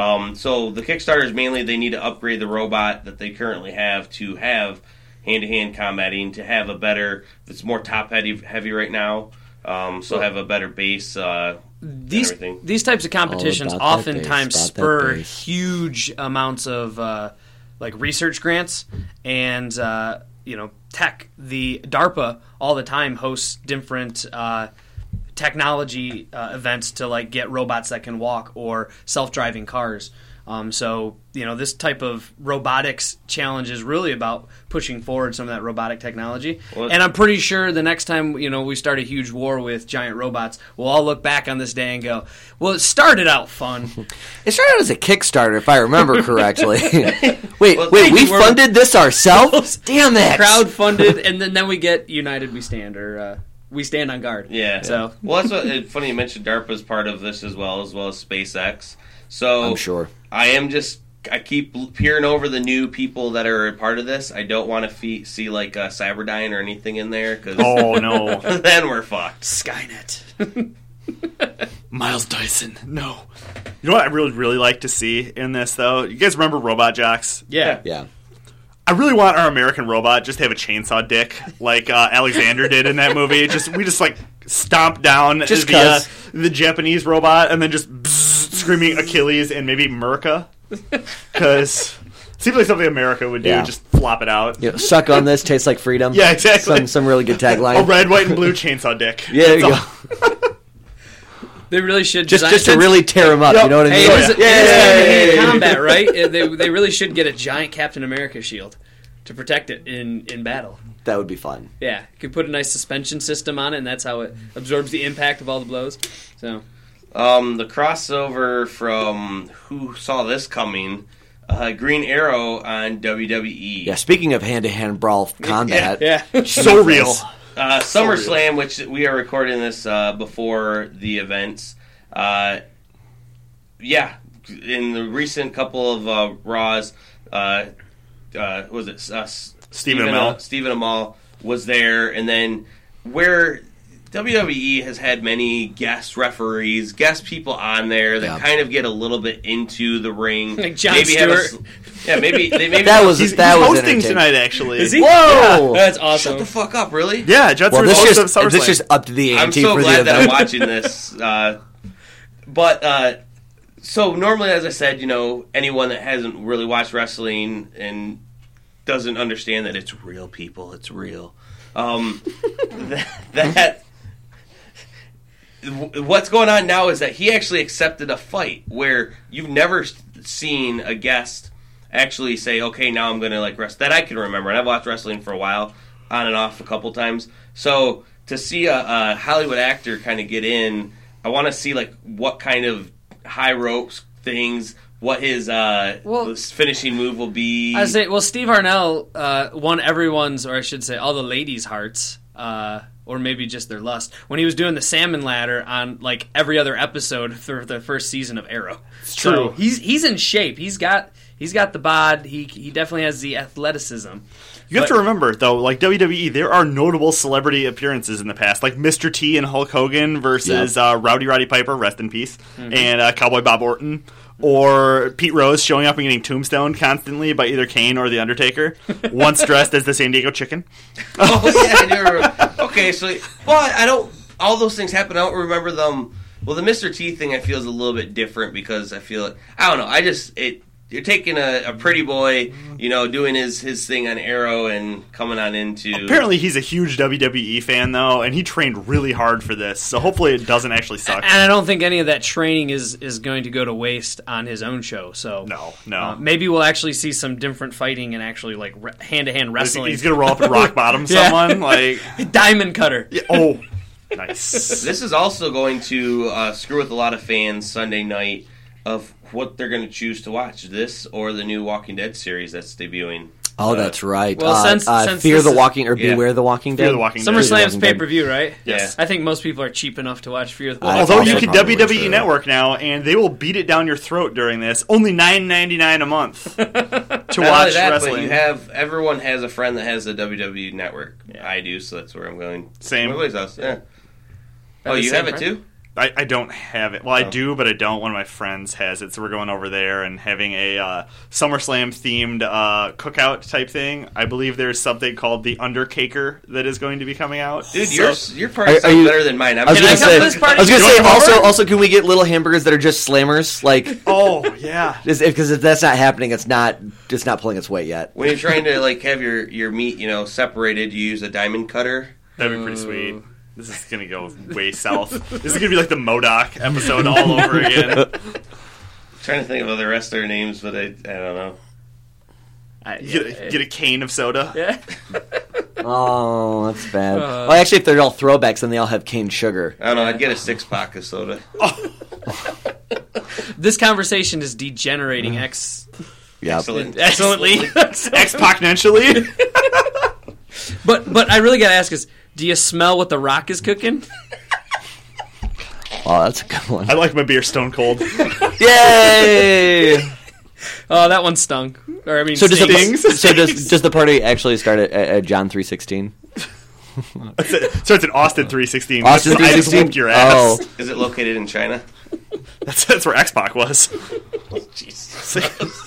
So the Kickstarter is mainly they need to upgrade the robot that they currently have to have hand-to-hand combating, to have a better, it's more top-heavy right now, so have a better base everything. These types of competitions All about that oftentimes base, about that spur base. huge amounts of like research grants and tech. The DARPA all the time hosts different technology events to like get robots that can walk or self-driving cars. So this type of robotics challenge is really about pushing forward some of that robotic technology. Well, and I'm pretty sure the next time we start a huge war with giant robots, we'll all look back on this day and go, "Well, it started out fun." It started out as a Kickstarter, if I remember correctly. wait, Well, we thank you, we're- funded this ourselves? Damn it! Crowdfunded, and then we get United We Stand, or We Stand on Guard. Yeah. So Well, that's it's funny you mentioned DARPA as part of this as well as SpaceX. So I'm sure. I keep peering over the new people that are a part of this. I don't want to see like Cyberdyne or anything in there, because Oh, no. then we're fucked. Skynet. Miles Dyson. No. You know what I really, really like to see in this, though? You guys remember Robot Jocks? Yeah. Yeah. I really want our American robot just to have a chainsaw dick like Alexander did in that movie. We just like stomp down Just 'cause. the Japanese robot and then just screaming Achilles and maybe America. Because it seems like something America would do, Yeah. just flop it out. Suck on this, tastes like freedom. Yeah, exactly. Some really good A tagline. red, white, and blue chainsaw dick. Yeah, there you That's go. all. They really should Just design- to really tear him up, Yep. you know what I Hey, mean? it is Yeah. hand-to-hand combat, right? They really should get a giant Captain America shield to protect it in battle. That would be fun. Yeah, you could put a nice suspension system on it, and that's how it absorbs the impact of all the blows. So The crossover from who saw this coming, Green Arrow on WWE. Yeah, speaking of hand-to-hand brawl combat. yeah. So real. SummerSlam, which we are recording this before the events. In the recent couple of Raws, was it Stephen Amell. Stephen Amell was there, and then where WWE has had many guest referees, guest people on there that Yeah. kind of get a little bit into the ring. Like Jon have Stewart. maybe That was He's that was hosting entertaining. tonight, actually. Is he? Whoa! That's Shut awesome. the fuck up, really? Yeah, Judson Well, was this host of SummerSlam. just upped the I'm ante so for glad the that I'm event. watching this. So normally, as I said, anyone that hasn't really watched wrestling and doesn't understand that it's real people, it's real. What's going on now is that he actually accepted a fight where you've never seen a guest actually say, "Okay, now I'm going to wrestle." That I can remember, and I've watched wrestling for a while, on and off a couple times. So to see a Hollywood actor kind of get in, I want to see what kind of high ropes things, what his finishing move will be. I say, Steve Harnell won everyone's, or I should say, all the ladies' hearts, or maybe just their lust, when he was doing the salmon ladder on every other episode for the first season of Arrow. It's true. So he's in shape. He's got he's got the bod. He definitely has the athleticism. You have to remember, though, like WWE, there are notable celebrity appearances in the past, like Mr. T and Hulk Hogan versus Roddy Piper, rest in peace, and Cowboy Bob Orton, or Pete Rose showing up and getting tombstoned constantly by either Kane or The Undertaker, once dressed as the San Diego Chicken. Oh, yeah. Okay, so, but I don't, all those things happen. I don't remember them. Well, the Mr. T thing I feel is a little bit different because I feel like, I don't know, you're taking a pretty boy, doing his thing on Arrow and coming on into... Apparently he's a huge WWE fan, though, and he trained really hard for this, so hopefully it doesn't actually suck. And I don't think any of that training is going to go to waste on his own show, so... No. Maybe we'll actually see some different fighting and actually, like, hand-to-hand wrestling. He's going to roll up and rock bottom someone, like... Diamond cutter. Yeah, oh, nice. This is also going to screw with a lot of fans Sunday night of what they're going to choose to watch, this or the new Walking Dead series that's debuting. Oh, that's right. Well, since Fear the this Walking, or Beware the Walking Dead. Fear the Walking Dead. SummerSlam's pay-per-view, right? Yes. I think most people are cheap enough to watch Fear the Although you Walking can Dead. WWE Network now, and they will beat it down your throat during this. Only $9.99 a month to Not watch only that, wrestling. But everyone has a friend that has the WWE Network. Yeah. I do, so that's where I'm going. Same. Everybody's house, yeah. Are Oh, they you same have it friend? too? I don't have it. Well, I do, but I don't. One of my friends has it, so we're going over there and having a SummerSlam-themed cookout type thing. I believe there's something called the Undercaker that is going to be coming out. Dude, So- your party Are sounds you- better than mine. I was Can I going to come say, to this party? You wanna come over? also, can we get little hamburgers that are just slammers? Like, Oh, yeah. because if that's not happening, it's not pulling its weight yet. When you're trying to have your meat, separated, you use a diamond cutter. That'd be pretty sweet. This is going to go way south. This is going to be like the MODOK episode all over again. Trying to think of other wrestler names, but I don't know. Get a cane of soda. Yeah. Oh, that's bad. Well, actually, if they're all throwbacks, then they all have cane sugar. I don't know. I'd get a 6-pack of soda. This conversation is degenerating Yep. Excellent. excellently. Exponentially. But I really got to ask is, do you smell what The Rock is cooking? Oh, that's a good one. I like my beer stone cold. Yay! Oh, that one stung. Or I mean, So does stings. does the party actually start at John 3:16? So it's an Austin 316. Austin I just 3:16? whooped your ass. Oh. Is it located in China? That's where X-Pac was. Jesus.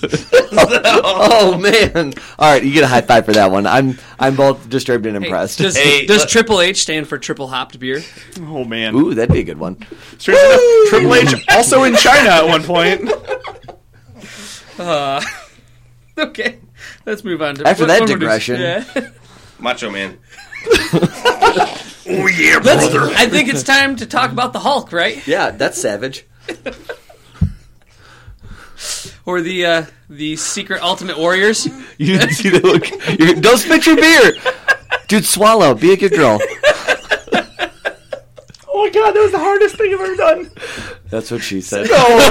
Oh man! All right, you get a high five for that one. I'm both disturbed and Hey, impressed. does Hey, does look- Triple H stand for triple hopped beer? Oh, man. Ooh, that'd be a good one. Strange enough, Triple H also in China at one point. Okay, let's move on to After what- that what we're digression. doing. Yeah. Macho Man. Oh, yeah, Let's- I think it's time to talk about the Hulk, right? Yeah, that's savage. Or the secret Ultimate Warriors. You didn't see the look. Don't spit your beer, dude. Swallow. Be a good girl. Oh, my God, that was the hardest thing I've ever done. That's what she said.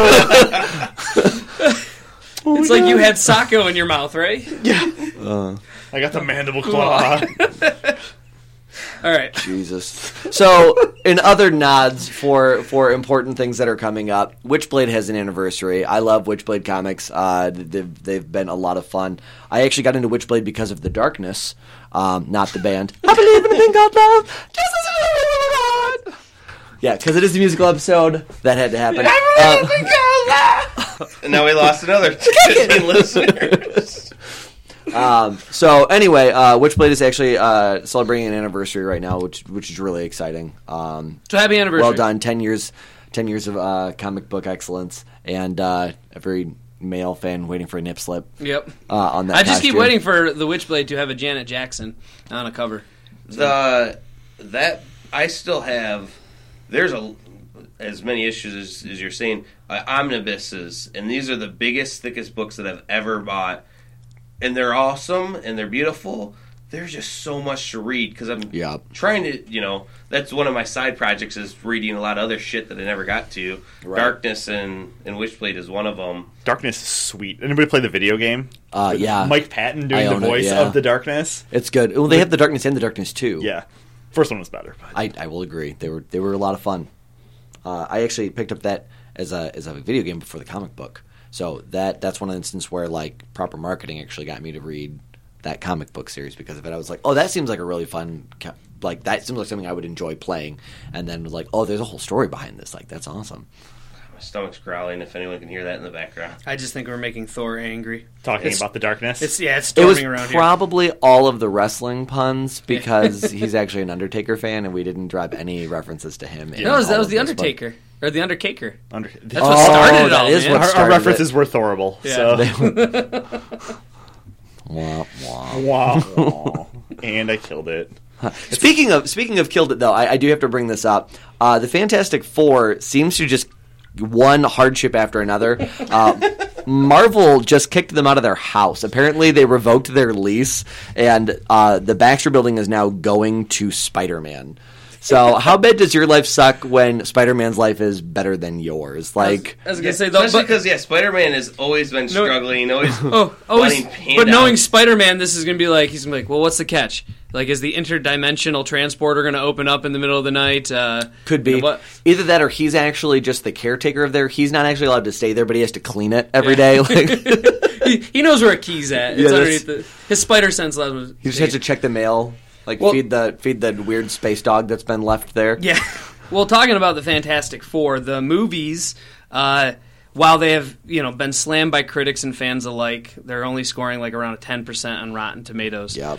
It's like you had Sacco in your mouth, right? I got the mandible claw. All right. Jesus. So, in other nods for important things that are coming up, Witchblade has an anniversary. I love Witchblade comics. They've been a lot of fun. I actually got into Witchblade because of The Darkness, not the band. I believe in a thing called love. Just as a God. Yeah, because it is the musical episode that had to happen. And now we lost another 15 listeners. So anyway, Witchblade is actually celebrating an anniversary right now, which is really exciting. So happy anniversary. Well done, 10 years of comic book excellence, and every male fan waiting for a nip slip. Yep. On that. I just keep costume. waiting for the Witchblade to have a Janet Jackson on a cover. That I still have. There's as many issues as you're saying. Omnibuses, and these are the biggest, thickest books that I've ever bought, and they're awesome and they're beautiful. There's just so much to read because I'm trying to, that's one of my side projects is reading a lot of other shit that I never got to. Right. Darkness and Witchblade is one of them. Darkness is sweet. Anybody play the video game? Yeah. Mike Patton I doing the own it, voice yeah. of the Darkness. It's good. Well, they have The Darkness and The Darkness 2. Yeah. First one was better. But. I will agree. They were a lot of fun. I actually picked up that as a video game before the comic book. So that's one instance where like proper marketing actually got me to read that comic book series because of it. I was like, oh, that seems like a really fun, like that seems like something I would enjoy playing. And then was like, oh, there's a whole story behind this. Like that's awesome. My stomach's growling. If anyone can hear that in the background, I just think we're making Thor angry. Talking about the darkness. It's It storming was around here. probably all of the wrestling puns because he's actually an Undertaker fan, and we didn't drop any references to him. in No, that all was of the this, but- Undertaker. Or the Undercaker. That's what started it all, that is man. what our started references it. were Thorable. Yeah. So. Wah, wah. Wow. And I killed it. Speaking of killed it though, I do have to bring this up. The Fantastic Four seems to just one hardship after another. Marvel just kicked them out of their house. Apparently, they revoked their lease, and the Baxter Building is now going to Spider-Man. So, how bad does your life suck when Spider-Man's life is better than yours? Like, I was gonna say though, especially but, because Spider-Man has always been struggling. Always, wanting but knowing handouts. Spider-Man, this is gonna be like he's gonna be like, well, what's the catch? Like, is the interdimensional transporter gonna open up in the middle of the night? could be you know what? either that, or he's actually just the caretaker of there. He's not actually allowed to stay there, but he has to clean it every day. Like, He knows where a key's at. It's Yeah, underneath his spider sense allows him. he just has to check the mail. Like, Well- feed the weird space dog that's been left there. Yeah. Well, talking about the Fantastic Four, the movies, while they have been slammed by critics and fans alike, they're only scoring like around a 10% on Rotten Tomatoes. Yep.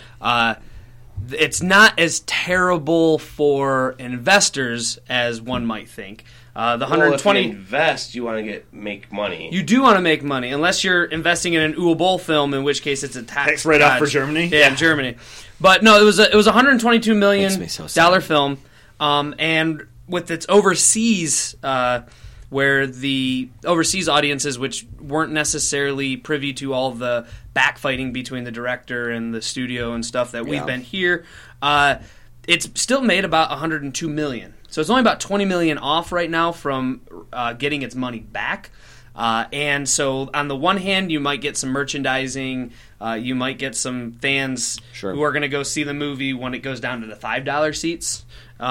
It's not as terrible for investors as one might think. The Well, 120. if you invest, you want to make money. You do want to make money, unless you're investing in an Uwe Boll film, in which case it's a tax write-off dodge. for Germany? Yeah, Germany. But no, it was a $122 million Makes me so sad. film, and with its overseas, where the overseas audiences, which weren't necessarily privy to all the backfighting between the director and the studio and stuff that we've Yeah. been here, it's still made about $102 million. So it's only about $20 million off right now from getting its money back. And so on the one hand, you might get some merchandising. You might get some fans Sure. who are going to go see the movie when it goes down to the $5 seats.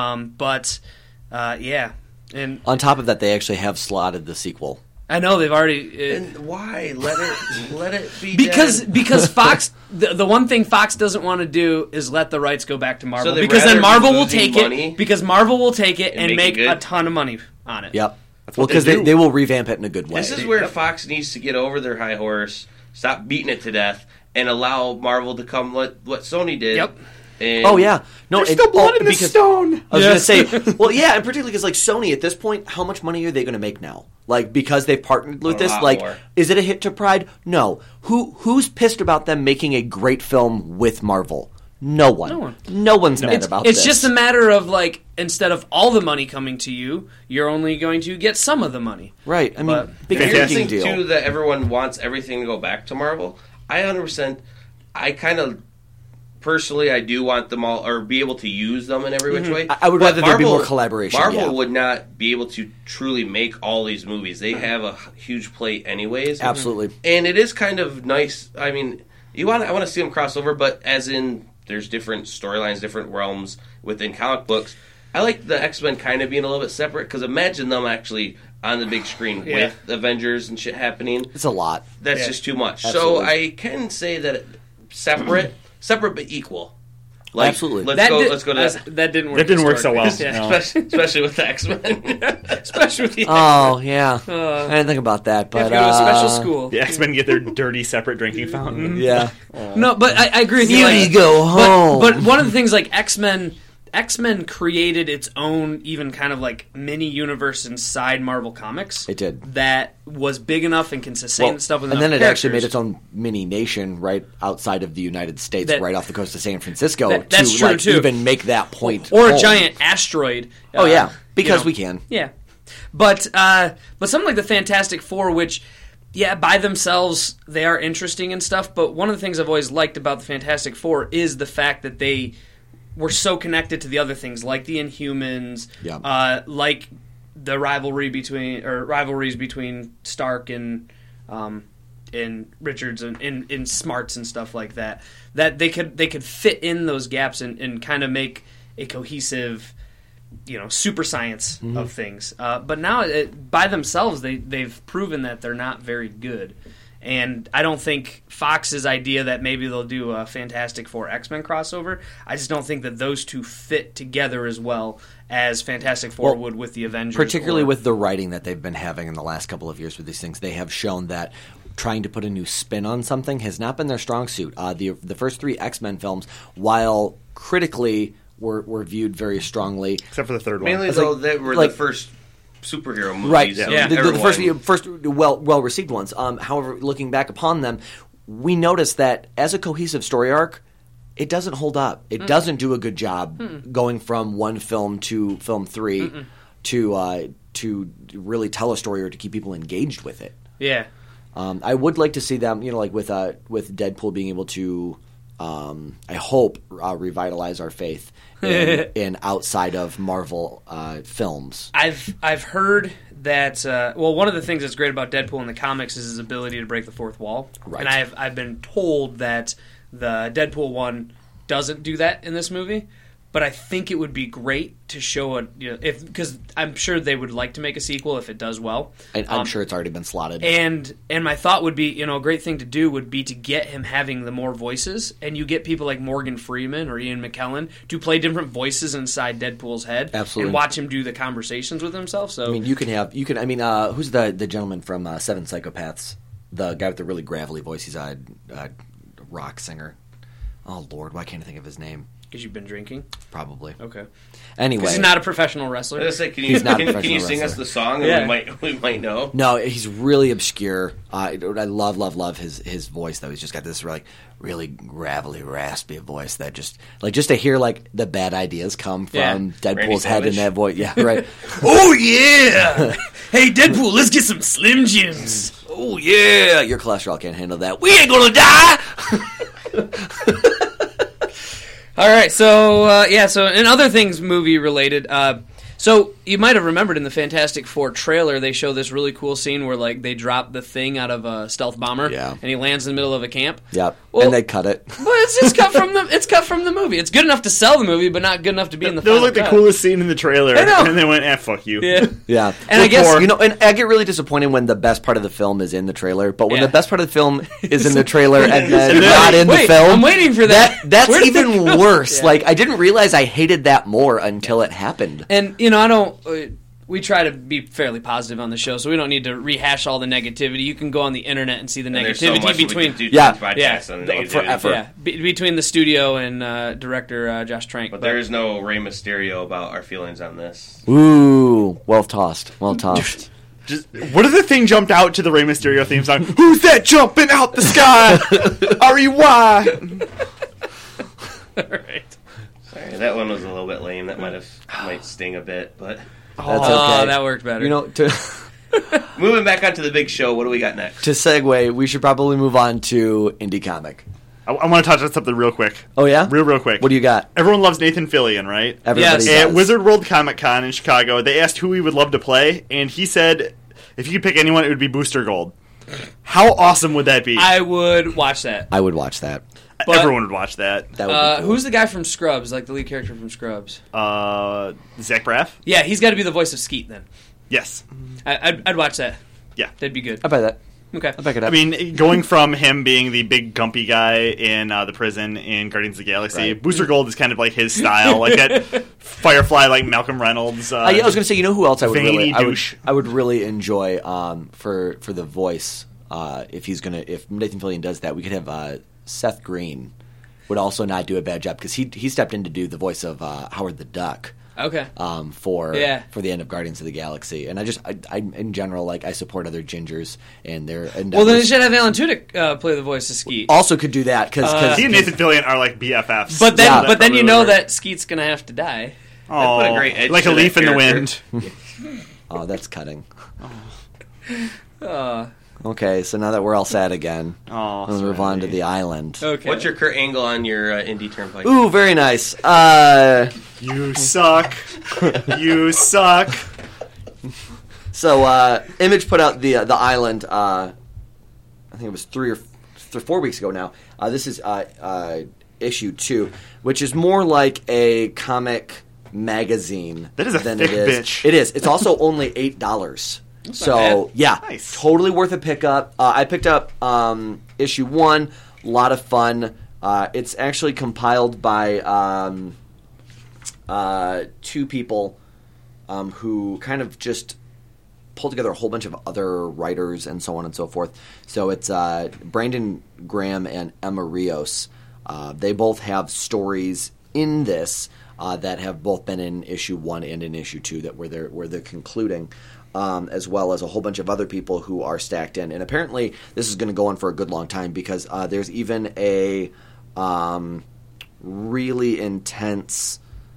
Yeah. And On top of that, they actually have slotted the sequel. I know they've already... And why let it be because Fox, the one thing Fox doesn't want to do is let the rights go back to Marvel, So they'd because then rather Marvel be will losing take money it. Because Marvel will take it and and make make it a good? ton of money on it. Yep. what Well, they because do. they will revamp it in a good way. This is where Fox needs to get over their high horse, stop beating it to death, and allow Marvel to come what Sony did. Yep. And Oh yeah, no, There's still blood in the because- stone. I was Yes. going to say, well, yeah, and particularly because like Sony at this point, how much money are they going to make now? Like because they've partnered with A this, lot like more. is it a hit to Pride? No. Who's pissed about them making a great film with Marvel? No one. No one. No one's mad about It's this. just a matter of like, instead of all the money coming to you, you're only going to get some of the money. right. I mean, But- big Here's the drinking thing deal. too, that everyone wants everything to go back to Marvel. I 100%. I kind of personally, I do want them all, or be able to use them in every which way. I would But rather there be more collaboration, Marvel yeah. would not be able to truly make all these movies. They have a huge plate, anyways. Absolutely. And it is kind of nice. I mean, I want to see them cross over, but as in, there's different storylines, different realms within comic books. I like the X-Men kind of being a little bit separate, because imagine them actually on the big screen Yeah. with Avengers and shit happening. It's a lot. That's Yeah. just too much. Absolutely. So I can say that separate but equal. Like, Absolutely. Let's go to that didn't work. That didn't work so well. historically. No. especially with the X-Men. Especially with the Oh yeah, I didn't think about that, you have but to go to a special school. The X-Men get their dirty separate drinking fountain. Yeah, No, but I agree with you. Beauty like, go home. But one of the things, like X-Men created its own even kind of like mini universe inside Marvel Comics. It did. That was big enough and can sustain stuff with and enough then it actually made characters. its own mini nation right outside of the United States, That- right off the coast of San Francisco, that's to true, like too. even make that point. or a home. giant asteroid. Oh yeah, because you know. we can. Yeah, but something like the Fantastic Four, which by themselves they are interesting and stuff. But one of the things I've always liked about the Fantastic Four is the fact that they were so connected to the other things, like the Inhumans, like the rivalries between Stark and Richards and in smarts and stuff like that. That they could fit in those gaps and kind of make a cohesive super science of things. But now, by themselves, they've proven that they're not very good. And I don't think Fox's idea that maybe they'll do a Fantastic Four X-Men crossover, I just don't think that those two fit together as well as Fantastic Four would with the Avengers. Particularly with the writing that they've been having in the last couple of years with these things. They have shown that trying to put a new spin on something has not been their strong suit. The first 3 X-Men films, while critically were viewed very strongly. Except for the third one. Mainly, though, they were the first superhero movies. Right. So The first well received ones. However, looking back upon them, we noticed that as a cohesive story arc, it doesn't hold up. It doesn't do a good job going from one film to film 3 to really tell a story or to keep people engaged with it. Yeah. I would like to see them, like with Deadpool being able to, I hope, revitalize our faith in outside of Marvel films. I've heard that one of the things that's great about Deadpool in the comics is his ability to break the fourth wall. Right. And I've been told that the Deadpool one doesn't do that in this movie. But I think it would be great to show because I'm sure they would like to make a sequel if it does well. And I'm sure it's already been slotted. And my thought would be, a great thing to do would be to get him having the more voices, and you get people like Morgan Freeman or Ian McKellen to play different voices inside Deadpool's head. Absolutely. And watch him do the conversations with himself. So who's the gentleman from Seven Psychopaths? The guy with the really gravelly voice. He's a rock singer. Oh Lord, why can't I think of his name? Because you've been drinking? Probably. Okay. Anyway. Because he's not a professional wrestler. I was gonna say, can you sing us the song and we might know? No, he's really obscure. I love his voice, though. He's just got this really gravelly, raspy voice that just to hear the bad ideas come from Deadpool's head in that voice. Yeah, right. Oh, yeah! Hey, Deadpool, let's get some Slim Jims. Oh, yeah! Your cholesterol can't handle that. We ain't gonna die! All right, so in other things movie related, so you might have remembered in the Fantastic Four trailer, they show this really cool scene where they drop the Thing out of a stealth bomber, and he lands in the middle of a camp. Yep, well, and they cut it. But it's cut from the movie. It's good enough to sell the movie, but not good enough to be in the. That was final the cut. coolest scene in the trailer, I know. And they went, fuck you. Yeah. And I guess and I get really disappointed when the best part of the film is in the trailer, but when the best part of the film is in the trailer and then not in the film, I'm waiting for that. That's even worse. I didn't realize I hated that more until it happened. And I don't. We try to be fairly positive on the show, so we don't need to rehash all the negativity. You can go on the internet and see the negativity between forever. Between the studio and director Josh Trank. But there is no Rey Mysterio about our feelings on this. Ooh, well tossed. Just, what if the Thing jumped out to the Rey Mysterio theme song? Who's that jumping out the sky? R-E-Y. All right. Sorry, that one was a little bit lame. That might sting a bit, but that's okay. That worked better. Moving back onto the big show, what do we got next? To segue, we should probably move on to Indie Comic. I want to touch on something real quick. Oh, yeah? Real quick. What do you got? Everyone loves Nathan Fillion, right? Everybody does. At Wizard World Comic Con in Chicago, they asked who he would love to play, and he said if you could pick anyone, it would be Booster Gold. How awesome would that be? I would watch that. I would watch that. But, everyone would watch that. That would be cool. Who's the guy from Scrubs, the lead character from Scrubs? Zach Braff? Yeah, he's got to be the voice of Skeet then. Yes. I'd watch that. Yeah. That'd be good. I buy that. Okay. I'll back it up. I mean, going from him being the big gumpy guy in the prison in Guardians of the Galaxy, Right. Booster Gold is kind of like his style, like that Firefly, like Malcolm Reynolds. I was going to say, you know who else I would veiny really, douche. I would really enjoy for the voice if Nathan Fillion does that, we could have Seth Green would also not do a bad job because he stepped in to do the voice of Howard the Duck. Okay. For the end of Guardians of the Galaxy, and I in general I support other gingers and their endeavors. Well, then they should have Alan Tudyk play the voice of Skeet. Also, could do that because he and Nathan Fillion are like BFFs. But then you know that Skeet's gonna have to die. Oh, put a great edge like to a leaf that in the character. wind. Oh, that's cutting. Okay, so now that we're all sad again, we'll move on to the island. Okay. What's your Kurt Angle on your Indie Turnpike? Ooh, very nice. You suck. You suck. So, Image put out the island. I think it was 3 or 4 weeks ago now. This is issue 2, which is more like a comic magazine That is a than thick it is. bitch. It is. It's also only $8. So bad. yeah, Nice. totally worth a pickup. I picked up issue 1. A lot of fun. It's actually compiled by 2 people who kind of just pulled together a whole bunch of other writers and so on and so forth. So it's Brandon Graham and Emma Rios. They both have stories in this that have both been in issue 1 and in issue 2 that where they're concluding, as well as a whole bunch of other people who are stacked in. And apparently this is going to go on for a good long time because there's even a really intense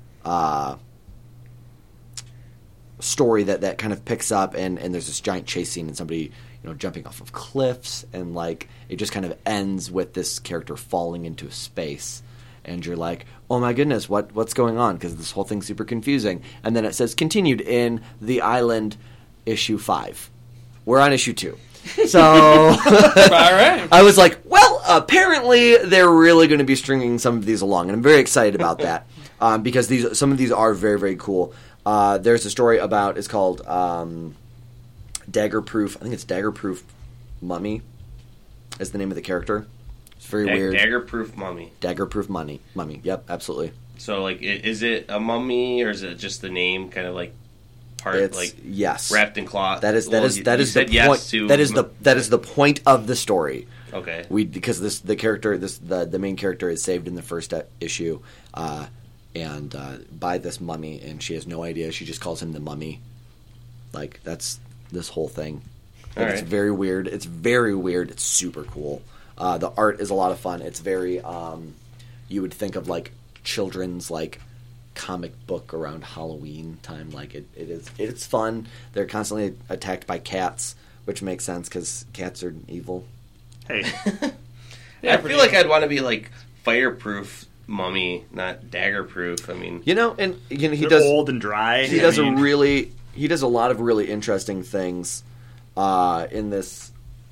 story that kind of picks up, and there's this giant chase scene and somebody jumping off of cliffs, and like it just kind of ends with this character falling into space, and you're like, oh my goodness, what's going on? Because this whole thing's super confusing. And then it says continued in The Island issue 5. We're on issue 2. So All right. I was like, well, apparently they're really going to be stringing some of these along, and I'm very excited about that because some of these are very, very cool. There's a story about, it's called Daggerproof. I think it's Daggerproof Mummy is the name of the character. It's very weird. Daggerproof mummy. Daggerproof Mummy. Yep, absolutely. So, like, is it a mummy or is it just the name, kind of like part, It's like yes. wrapped in cloth? That is You the said point. yes to that is the point of the story. Okay. Because the main character is saved in the first issue, and by this mummy, and she has no idea. She just calls him the mummy. Like, that's this whole thing. All It's right. very weird. It's very weird. It's super cool. The art is a lot of fun. It's very you would think of like children's like comic book around Halloween time. Like it's fun. They're constantly attacked by cats, which makes sense because cats are evil. Hey, I feel like I'd want to be like fireproof mummy, not daggerproof. I mean, And he they're does old and dry. he does he does a lot of really interesting things in this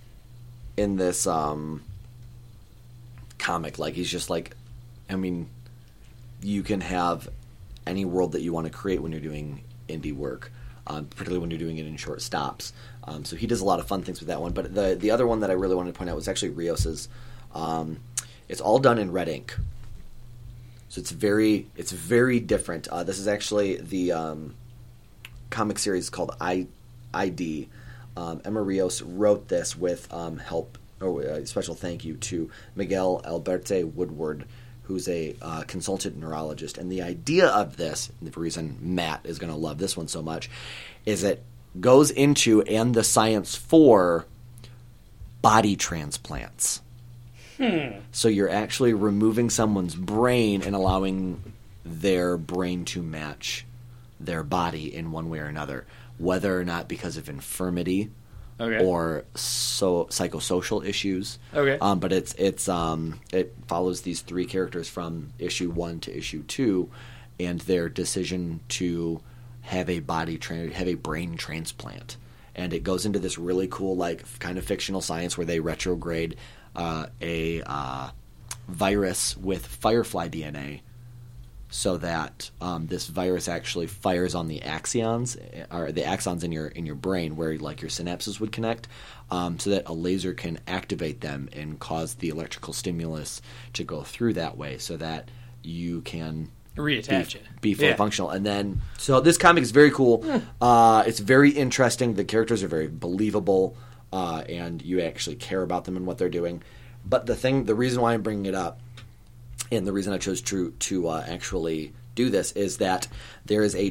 comic. Like, he's just like, I mean, you can have any world that you want to create when you're doing indie work, particularly when you're doing it in short stops. So he does a lot of fun things with that one. But the other one that I really wanted to point out was actually Rios's. It's all done in red ink, so it's very different. This is actually the comic series called ID. Emma Rios wrote this with help. A special thank you to Miguel Alberte Woodward, who's a consultant neurologist. And the idea of this, the reason Matt is going to love this one so much, is it goes into and the science for body transplants. So you're actually removing someone's brain and allowing their brain to match their body in one way or another, whether or not because of infirmity. Okay. Or psychosocial issues. Okay. But it follows these 3 characters from issue 1 to issue 2, and their decision to have a brain transplant, and it goes into this really cool, like, kind of fictional science where they retrograde a virus with firefly DNA, so that this virus actually fires on the axons in your brain where like your synapses would connect, so that a laser can activate them and cause the electrical stimulus to go through that way, so that you can Reattach it. be fully functional. And then, so this comic is very cool. It's very interesting. The characters are very believable, and you actually care about them and what they're doing. But the reason why I'm bringing it up, and the reason I chose to actually do this, is that there is a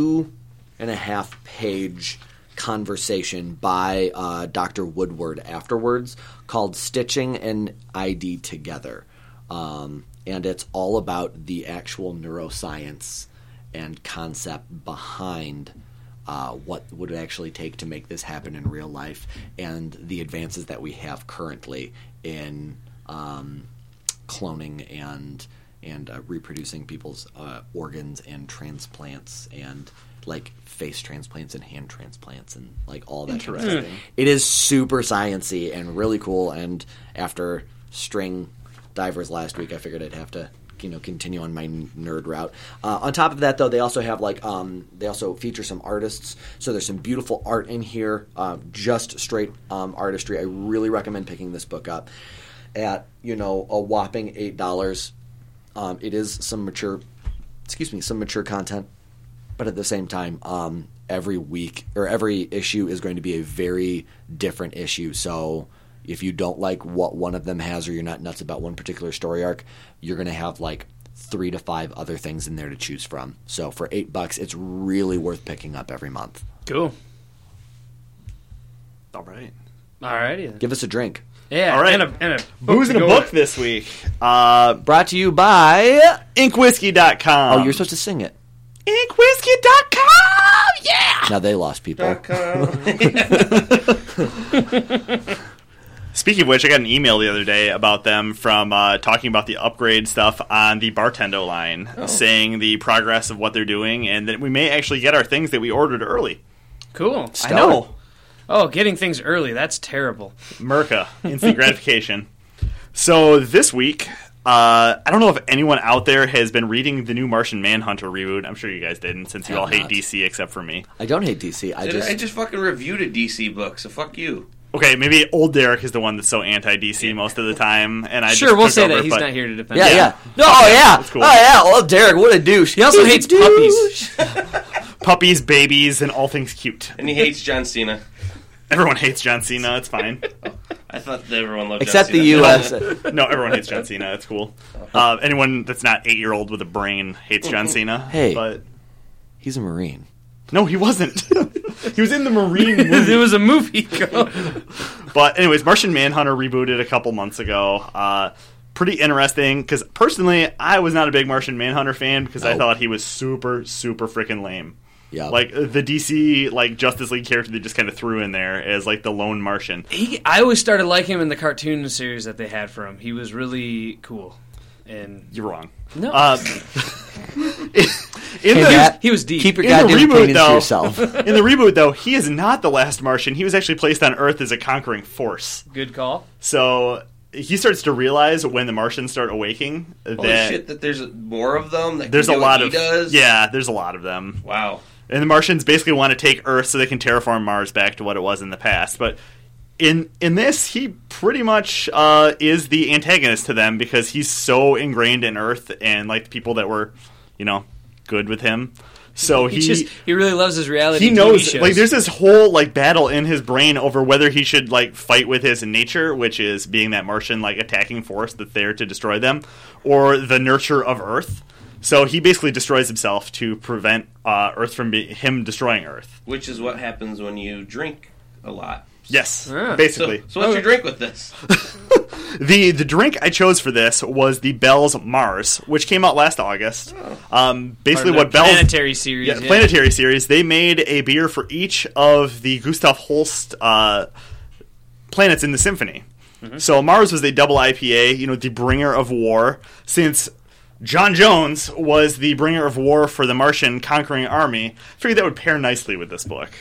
2.5-page conversation by Dr. Woodward afterwards called Stitching an ID Together. And it's all about the actual neuroscience and concept behind what would it actually take to make this happen in real life, and the advances that we have currently in cloning and reproducing people's organs and transplants, and like face transplants and hand transplants and like all that kind of stuff. It is super sciencey and really cool. And after String Divers last week, I figured I'd have to continue on my nerd route. On top of that, though, they also have they also feature some artists. So there's some beautiful art in here, just straight artistry. I really recommend picking this book up at a whopping $8. It is some mature content, but at the same time, every week or every issue is going to be a very different issue. So if you don't like what one of them has, or you're not nuts about one particular story arc, you're going to have 3 to 5 other things in there to choose from. So for $8, it's really worth picking up every month. Cool. All right. Alrighty. Give us a drink. Yeah. All right. And a Booze in a book this week. Brought to you by Inkwhiskey.com. Oh, you're supposed to sing it. Inkwhiskey.com. Yeah. Now they lost people. Speaking of which, I got an email the other day about them from talking about the upgrade stuff on the Bartendo line, saying the progress of what they're doing, and that we may actually get our things that we ordered early. Cool. I know. Oh, getting things early, that's terrible. Merca, instant gratification. So this week, I don't know if anyone out there has been reading the new Martian Manhunter reboot. I'm sure you guys didn't, since you all hate DC except for me. I don't hate DC. I just fucking reviewed a DC book, so fuck you. Okay, maybe old Derek is the one that's so anti-DC most of the time, and I Sure, just we'll took say over, that he's but- not here to defend. Yeah. it. No, oh, yeah. That's cool. Oh, yeah. Well, Derek, what a douche. He also hates puppies. Puppies, babies, and all things cute. And he hates John Cena. Everyone hates John Cena. It's fine. I thought that everyone loved Except John the Cena. U.S. No, everyone hates John Cena. It's cool. Anyone that's not 8-year-old with a brain hates John Cena. Hey. But He's a Marine. no, he wasn't. He was in the Marine movie. It was a movie. But anyways, Martian Manhunter rebooted a couple months ago. Pretty interesting, because personally, I was not a big Martian Manhunter fan because I Nope. thought he was super, super freaking lame. Yeah. The DC Justice League character they just kind of threw in there as the lone Martian. I always started liking him in the cartoon series that they had for him. He was really cool. And You're wrong. no, In he was deep. Keep your in the goddamn reboot, opinions to though- yourself. In the reboot, though, he is not the last Martian. He was actually placed on Earth as a conquering force. Good call. So he starts to realize when the Martians start awaking Holy that shit, that there's more of them? That can there's do a what lot he of does? yeah, there's a lot of them. Wow. And the Martians basically want to take Earth so they can terraform Mars back to what it was in the past. But in this, he pretty much is the antagonist to them because he's so ingrained in Earth and the people that were, good with him. So He really loves his reality. he TV knows shows. there's this whole battle in his brain over whether he should fight with his nature, which is being that Martian attacking force that's there to destroy them, or the nurture of Earth. So he basically destroys himself to prevent Earth from him destroying Earth. Which is what happens when you drink a lot. Yes, Ah. basically. So what's your drink with this? The drink I chose for this was the Bell's Mars, which came out last August. Basically, what Bell's Planetary series. Yeah, Planetary series. They made a beer for each of the Gustav Holst planets in the symphony. Mm-hmm. So Mars was the double IPA, the bringer of war. Since John Jones was the bringer of war for the Martian conquering army, I figured that would pair nicely with this book.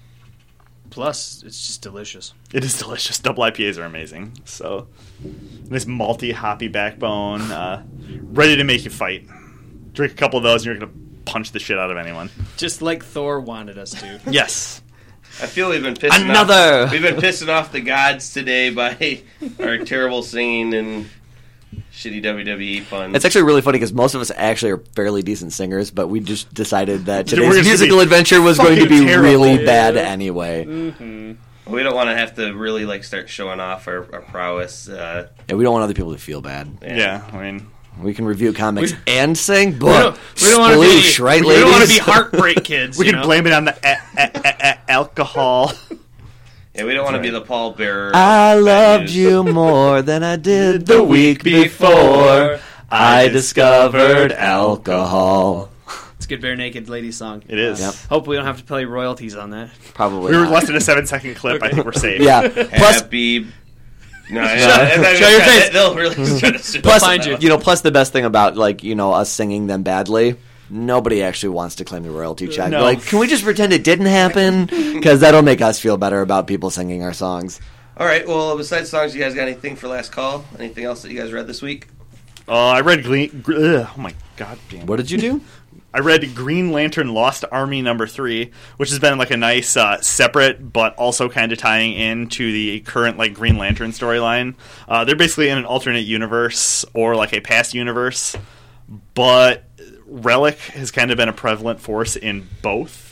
Plus, it's just delicious. It is delicious. Double IPAs are amazing. So, nice malty, hoppy backbone, ready to make you fight. Drink a couple of those, and you're going to punch the shit out of anyone. Just like Thor wanted us to. Yes. I feel we've been pissing Another! off. We've been pissing off the gods today by our terrible singing and shitty WWE puns. It's actually really funny because most of us actually are fairly decent singers, but we just decided that We're today's just musical gonna be adventure was going to fucking be terrible. really Yeah. bad anyway. We don't want to have to really start showing off our prowess. Yeah, we don't want other people to feel bad. Yeah, I mean... We can review comics and sing, We but don't want to be. sploosh, right, We don't want to ladies? be heartbreak kids. We you can know? blame it on the alcohol. Yeah, we don't want to be the pallbearer. I loved venues. you more than I did the week before. I discovered alcohol. It's a good bare naked lady song. It is. Yep. Hope we don't have to play royalties on that. Probably We were not. less than a 7-second clip. I think we're safe. Yeah. Plus, Happy. No, Show your face. They'll really try to sue plus, us find now. plus the best thing about us singing them badly. Nobody actually wants to claim the royalty check. No. Can we just pretend it didn't happen? Because that'll make us feel better about people singing our songs. All right. Well, besides songs, you guys got anything for last call? Anything else that you guys read this week? I read oh my god damn. What did you do? I read Green Lantern Lost Army #3, which has been like a nice separate, but also kind of tying into the current like Green Lantern storyline. They're basically in an alternate universe or like a past universe, but Relic has kind of been a prevalent force in both.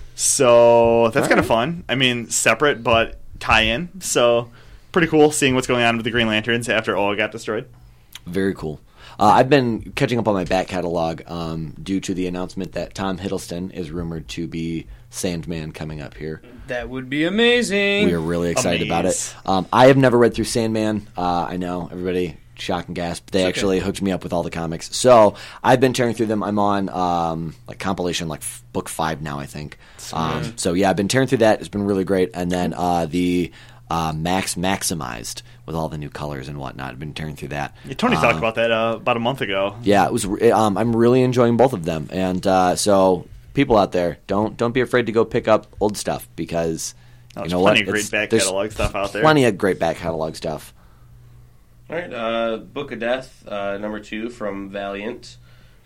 So that's kind of fun. I mean, separate but tie-in. So pretty cool seeing what's going on with the Green Lanterns after Oa got destroyed. Very cool. I've been catching up on my back catalog due to the announcement that Tom Hiddleston is rumored to be Sandman coming up here. That would be amazing. We are really excited about it. I have never read through Sandman. I know, everybody shock and gasp. They actually hooked me up with all the comics. So I've been tearing through them. I'm on like compilation like book 5 now, I think. So yeah, I've been tearing through that. It's been really great. And then the Max Maximized with all the new colors and whatnot. I've been tearing through that. Yeah, Tony talked about that about a month ago. Yeah, it was. I'm really enjoying both of them, and so people out there, don't be afraid to go pick up old stuff because you know what? Plenty of great back catalog stuff out there. Plenty of great back catalog stuff. All right, Book of Death, #2 from Valiant.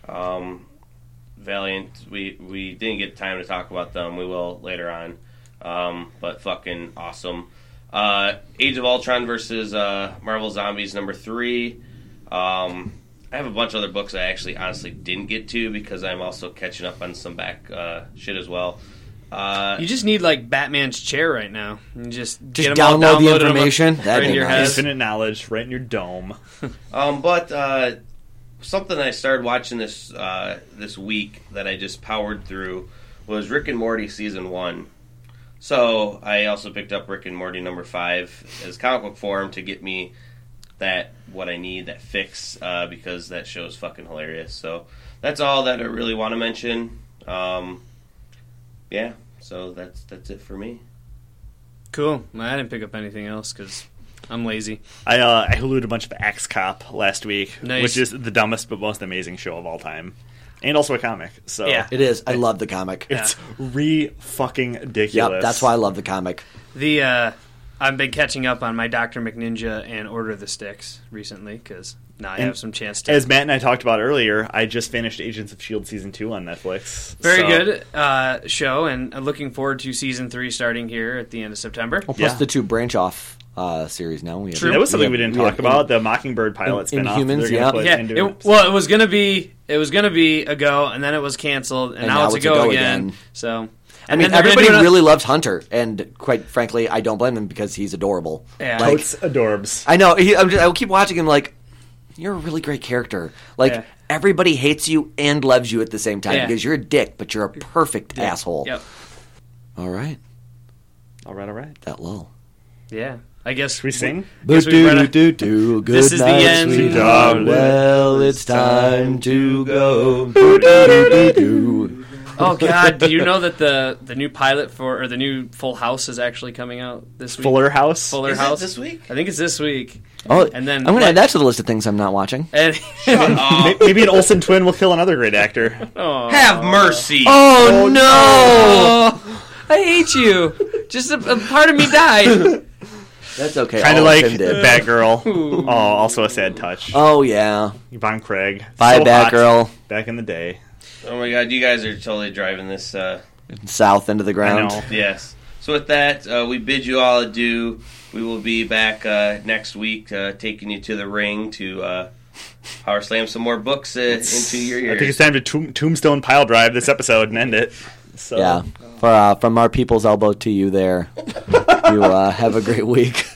Valiant, we didn't get time to talk about them. We will later on, but fucking awesome. Age of Ultron versus Marvel Zombies #3. I have a bunch of other books I actually honestly didn't get to because I'm also catching up on some back shit as well. You just need like Batman's chair right now. You just get 'em download all the downloaded information. right That'd in be your nice. head. Infinite knowledge right in your dome. But something I started watching this week that I just powered through was Rick and Morty season 1. So I also picked up Rick and Morty #5 as comic book form to get me what I need, that fix, because that show is fucking hilarious. So that's all that I really want to mention. Yeah, so that's it for me. Cool. I didn't pick up anything else because I'm lazy. I Hulu'd a bunch of Axe Cop last week, Nice. which is the dumbest but most amazing show of all time. And also a comic. So Yeah. It is. I love the comic. it's fucking ridiculous. Yep, that's why I love the comic. I've been catching up on my Dr. McNinja and Order of the Sticks recently because now I have some chance to. As Matt and I talked about earlier, I just finished Agents of S.H.I.E.L.D. Season 2 on Netflix. Very So- good show, and I'm looking forward to Season 3 starting here at the end of September. Well, plus Yeah. the 2 branch off series now. We have, True. That was something we didn't talk have about. The Mockingbird pilot spinoff. Inhumans, they're gonna yeah. put Yeah, into it. it was gonna be a go, and then it was canceled, and now it's a go again. So, I mean, then they're gonna everybody do it- really loves Hunter, and quite frankly, I don't blame him because he's adorable. Yeah. Like, Totes adorbs. I know. I keep watching him like, you're a really great character. Like, Yeah. everybody hates you and loves you at the same time Yeah. because you're a dick, but you're a perfect asshole. Yep. All right. All right. That lull. Yeah. I guess Should we sing? Guess we run a- Good This is the night, end. sweetheart. Well, it's time to go. Do-do-do-do-do. Oh God! Do you know that the new pilot or the new Full House is actually coming out this week? Fuller House. Fuller Is it House this week? I think it's this week. Oh, And then I'm going to add that to the list of things I'm not watching. And Maybe an Olsen twin will kill another great actor. Have mercy! Oh, no! Oh, I hate you. Just a part of me died. That's okay. Kind of All like Tim did. Batgirl. Oh, also a sad touch. Oh, yeah. Yvonne Craig. Bye, So hot Batgirl. Back in the day. Oh my god, you guys are totally driving this. South into the ground. I know. Yes. So with that, we bid you all adieu. We will be back next week, taking you to the ring to power slam some more books into your I ears. think it's time to tombstone pile drive this episode and end it. So. Yeah. From our people's elbow to you there. You have a great week.